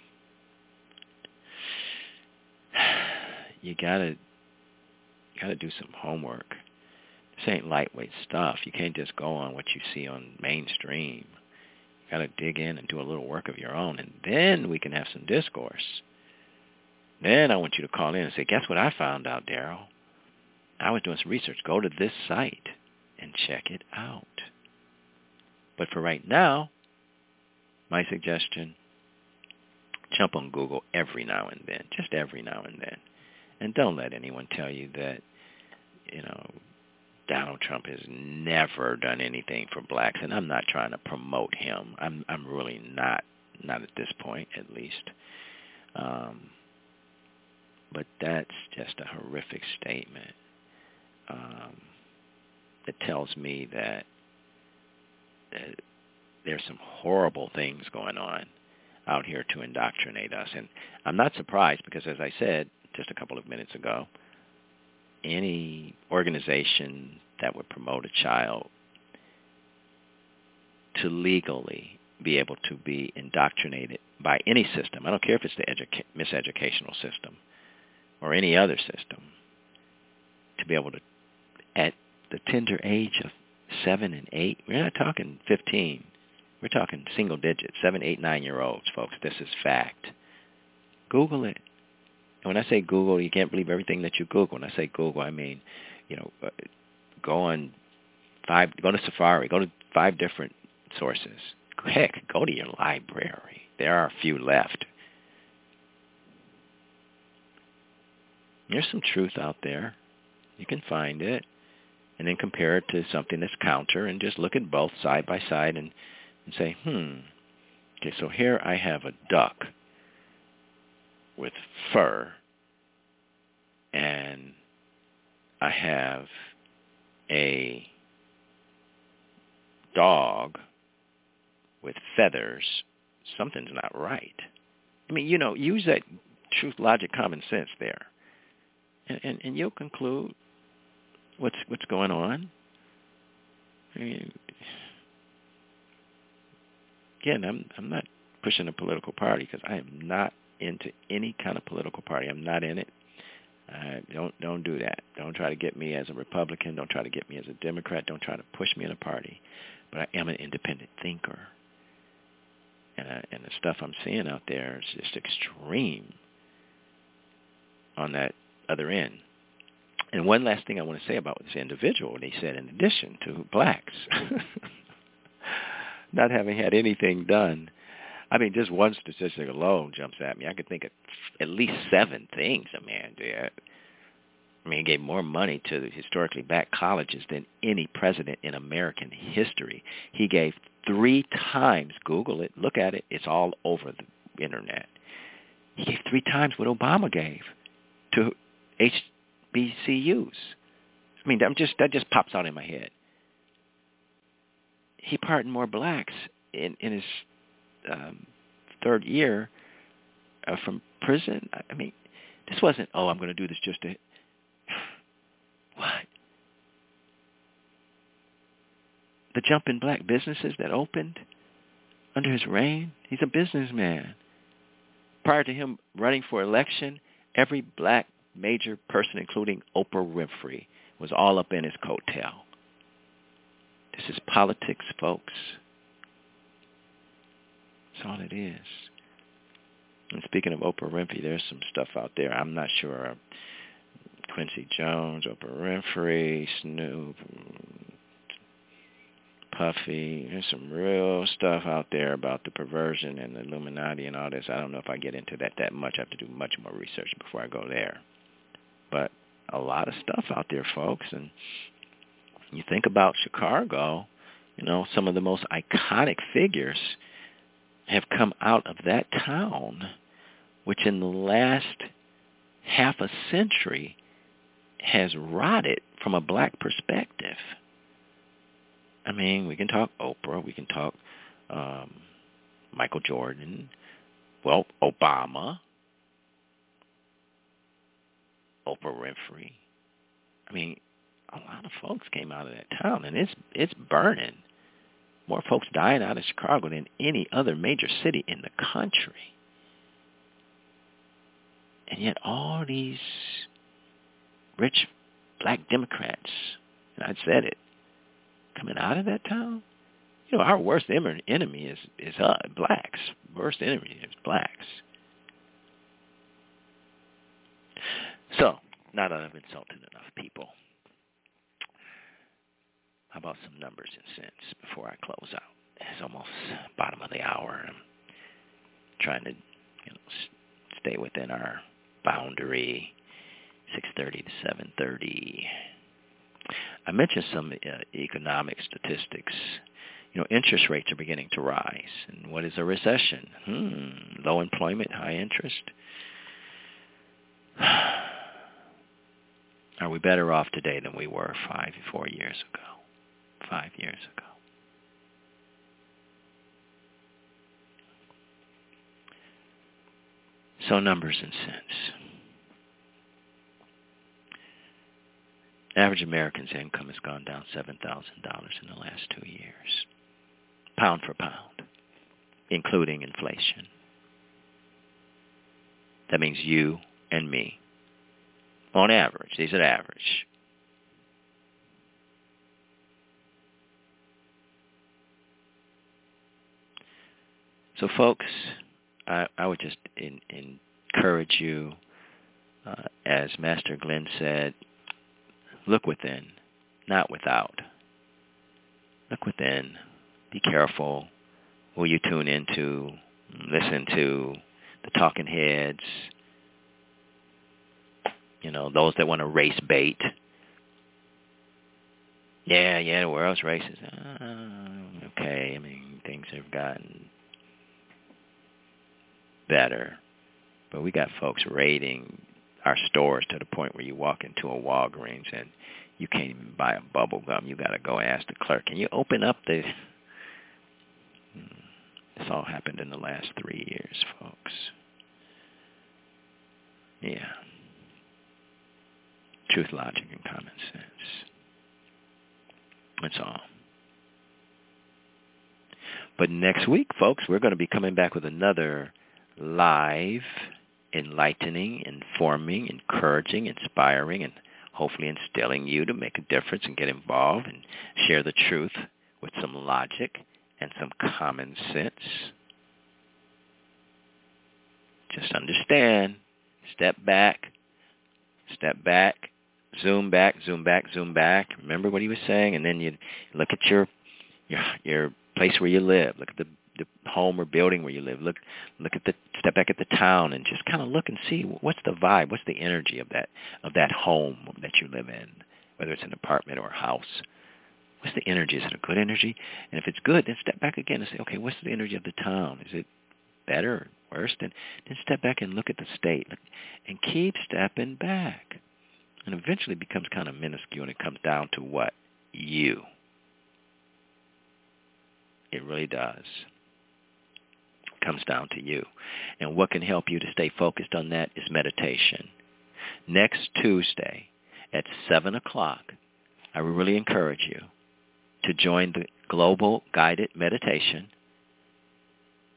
You gotta, you gotta do some homework. This ain't lightweight stuff. You can't just go on what you see on mainstream. You gotta dig in and do a little work of your own, and then we can have some discourse. Then I want you to call in and say, guess what I found out, Daryl? I was doing some research. Go to this site and check it out. But for right now, my suggestion, jump on Google every now and then, just every now and then. And don't let anyone tell you that, you know, Donald Trump has never done anything for blacks. And I'm not trying to promote him. I'm I'm really not, not at this point, at least. Um, but that's just a horrific statement. Um, it tells me that uh, there's some horrible things going on out here to indoctrinate us. And I'm not surprised because, as I said just a couple of minutes ago, any organization that would promote a child to legally be able to be indoctrinated by any system, I don't care if it's the educa- miseducational system or any other system, to be able to, at the tender age of seven and eight, we're not talking fifteen, we're talking single digits, seven, eight, nine-year-olds, folks. This is fact. Google it. And when I say Google, you can't believe everything that you Google. When I say Google, I mean, you know, uh, go on five, go to Safari, go to five different sources. Heck, go to your library. There are a few left. There's some truth out there. You can find it. And then compare it to something that's counter and just look at both side by side and, and say, hmm, okay, so here I have a duck with fur, and I have a dog with feathers. Something's not right. I mean, you know, use that truth, logic, common sense there, and, and, and you'll conclude what's what's going on. I mean, again, I'm I'm not pushing a political party because I am not into any kind of political party. I'm not in it. Uh, don't don't do that. Don't try to get me as a Republican. Don't try to get me as a Democrat. Don't try to push me in a party. But I am an independent thinker, and I, and the stuff I'm seeing out there is just extreme on that other end. And one last thing I want to say about this individual, they said in addition to blacks not having had anything done, I mean, just one statistic alone jumps at me. I could think of at least seven things a man did. I mean, he gave more money to the historically black colleges than any president in American history. He gave three times, Google it, look at it, it's all over the internet. He gave three times what Obama gave to H B C Us. I mean, I'm just that just pops out in my head. He pardoned more blacks in, in his um, third year uh, from prison. I mean, this wasn't, oh, I'm going to do this just to... What? The jump in black businesses that opened under his reign, he's a businessman. Prior to him running for election, every black major person, including Oprah Winfrey, was all up in his coattail. This is politics, folks. That's all it is. And speaking of Oprah Winfrey, there's some stuff out there. I'm not sure. Quincy Jones, Oprah Winfrey, Snoop, Puffy. There's some real stuff out there about the perversion and the Illuminati and all this. I don't know if I get into that that much. I have to do much more research before I go there. But a lot of stuff out there, folks. And you think about Chicago, you know, some of the most iconic figures have come out of that town, which in the last half a century has rotted from a black perspective. I mean, we can talk Oprah, we can talk um, Michael Jordan, well, Obama, Oprah Winfrey. I mean, a lot of folks came out of that town, and it's it's burning. More folks dying out of Chicago than any other major city in the country. And yet all these rich black Democrats, and I said it, coming out of that town. You know, our worst enemy is is uh, blacks. Worst enemy is blacks. So, now that I've insulted enough people, how about some numbers and cents before I close out? It's almost bottom of the hour. I'm trying to, you know, stay within our boundary, six thirty to seven thirty. I mentioned some uh, economic statistics. You know, interest rates are beginning to rise. And what is a recession? Hmm, low employment, high interest. Are we better off today than we were five, four years ago? Five years ago. So numbers and cents. Average American's income has gone down seven thousand dollars in the last two years, pound for pound, including inflation. That means you and me. On average, these are average. So, folks, I, I would just in, encourage you, uh, as Master Glenn said, look within, not without. Look within. Be careful who you tune into, listen to, the talking heads, you know, those that want to race bait. Yeah, yeah, the world's racist. Uh, okay, I mean, things have gotten better. But we got folks raiding our stores to the point where you walk into a Walgreens and you can't even buy a bubble gum. You got to go ask the clerk, can you open up the... This all happened in the last three years, folks. Yeah. Truth, logic, and common sense. That's all. But next week, folks, we're going to be coming back with another live, enlightening, informing, encouraging, inspiring, and hopefully instilling you to make a difference and get involved and share the truth with some logic and some common sense. Just understand, step back, step back, zoom back, zoom back, zoom back. Remember what he was saying? And then you look at your your your place where you live. Look at the, the home or building where you live. Look look at the step back at the town and just kind of look and see what's the vibe, what's the energy of that of that home that you live in, whether it's an apartment or a house. What's the energy? Is it a good energy? And if it's good, then step back again and say, okay, what's the energy of the town? Is it better or worse? Then, then step back and look at the state and keep stepping back. And eventually it becomes kind of minuscule and it comes down to what? You. It really does. It comes down to you. And what can help you to stay focused on that is meditation. Next Tuesday at seven o'clock, I would really encourage you to join the Global Guided Meditation.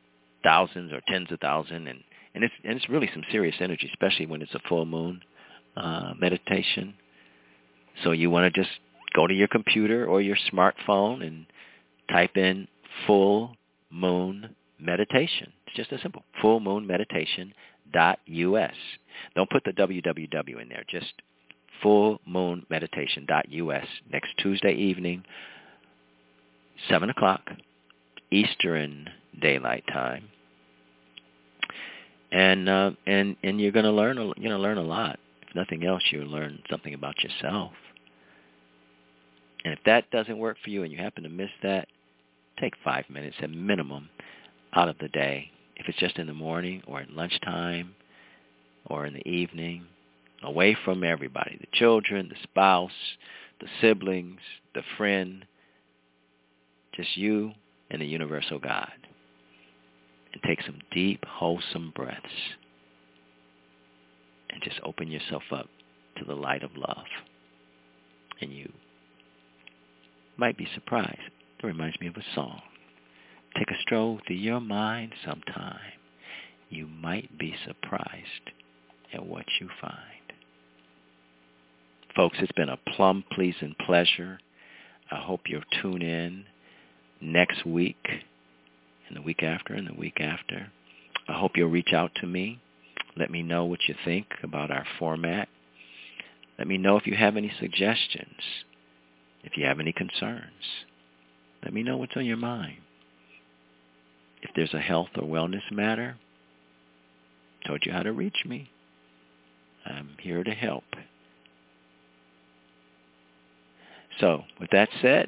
Thousands or tens of thousands, and, and, it's, and it's really some serious energy, especially when it's a full moon. uh, meditation. So you want to just go to your computer or your smartphone and type in full moon meditation. It's just as simple. full moon meditation dot U S. Don't put the W W W in there. Just full moon meditation dot U S. Next Tuesday evening, seven o'clock Eastern Daylight Time. And uh, and and you're going to learn you're going to learn a lot. If nothing else, you'll learn something about yourself. And if that doesn't work for you and you happen to miss that, take five minutes at minimum out of the day. If it's just in the morning or at lunchtime or in the evening, away from everybody, the children, the spouse, the siblings, the friend, just you and the universal God. And take some deep, wholesome breaths and just open yourself up to the light of love. And you might be surprised. It reminds me of a song. Take a stroll through your mind sometime. You might be surprised at what you find. Folks, it's been a plum pleasing pleasure. I hope you'll tune in next week and the week after and the week after. I hope you'll reach out to me. Let me know what you think about our format. Let me know if you have any suggestions, if you have any concerns. Let me know what's on your mind. If there's a health or wellness matter, I told you how to reach me. I'm here to help. So, with that said,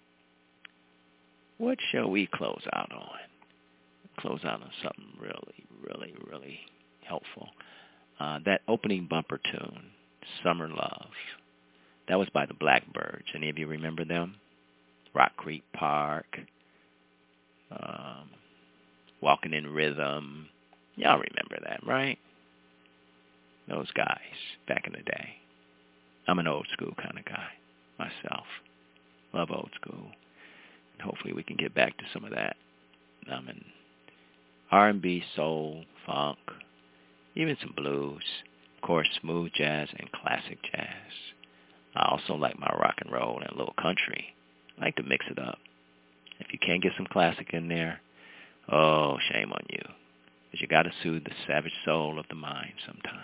what shall we close out on? Close out on something really, really, really helpful. Uh, that opening bumper tune, Summer Love, that was by the Blackbirds. Any of you remember them? Rock Creek Park, um, Walking in Rhythm. Y'all remember that, right? Those guys back in the day. I'm an old school kind of guy myself. Love old school. And hopefully we can get back to some of that. I'm in R and B, soul, funk, even some blues. Of course, smooth jazz and classic jazz. I also like my rock and roll and a little country. I like to mix it up. If you can't get some classic in there, oh, shame on you. Because you got to soothe the savage soul of the mind sometimes.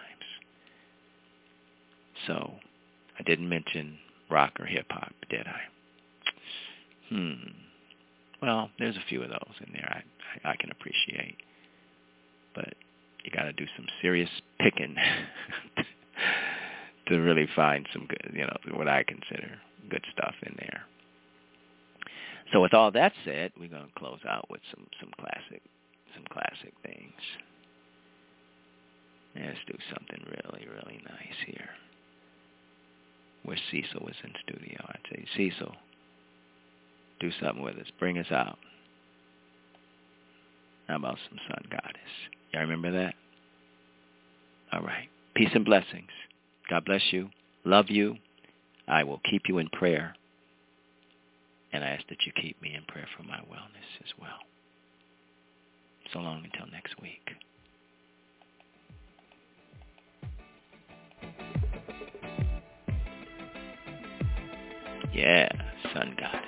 So, I didn't mention rock or hip-hop, did I? Hmm. Well, there's a few of those in there I, I, I can appreciate. But you got to do some serious picking to really find some good, you know, what I consider good stuff in there. So with all that said, we're going to close out with some, some classic some classic things. Let's do something really, really nice here. Where Cecil was in studio, I'd say, Cecil, do something with us. Bring us out. How about some Sun Goddess? Y'all remember that? All right. Peace and blessings. God bless you. Love you. I will keep you in prayer. And I ask that you keep me in prayer for my wellness as well. So long until next week. Yeah, Sun Goddess.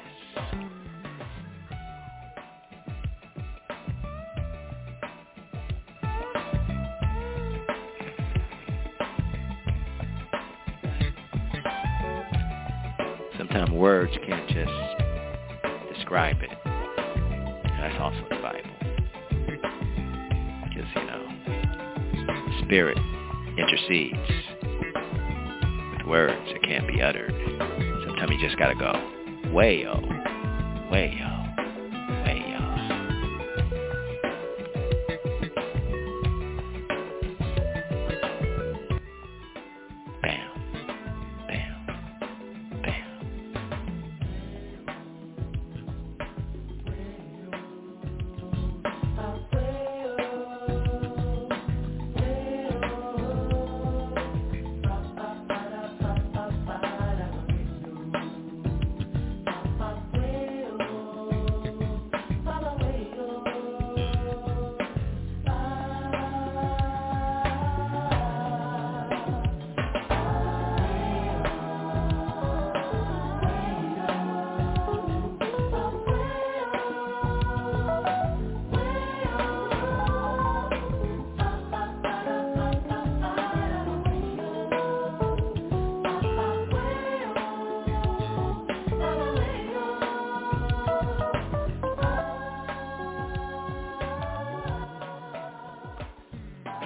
Sometimes words can't just describe it. That's also the Bible. Because, you know, the Spirit intercedes with words that can't be uttered. Sometimes you just got to go, way-o, way-o.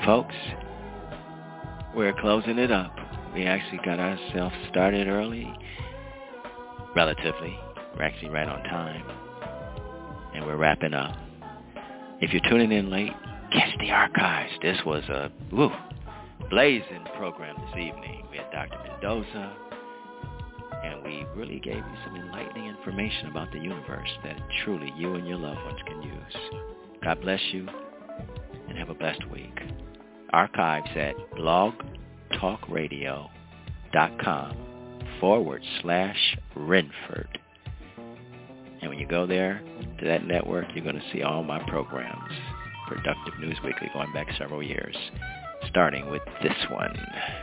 Folks, we're closing it up. We actually got ourselves started early, relatively. We're actually right on time. And we're wrapping up. If you're tuning in late, catch the archives. This was a woo, blazing program this evening. We had Doctor Mendoza, and we really gave you some enlightening information about the universe that truly you and your loved ones can use. God bless you, and have a blessed week. Archives at blogtalkradio.com forward slash Renford. And when you go there to that network, you're going to see all my programs. Productive News Weekly going back several years, starting with this one.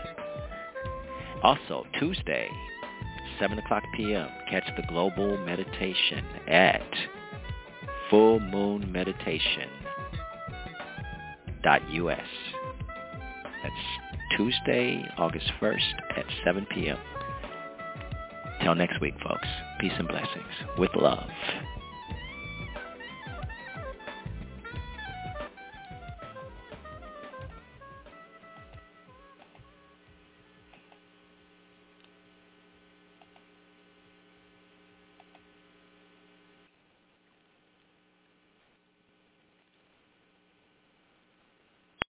Also, Tuesday, seven o'clock p.m., catch the Global Meditation at full moon meditation dot U S. That's Tuesday, August first at seven p.m. Till next week, folks. Peace and blessings. With love.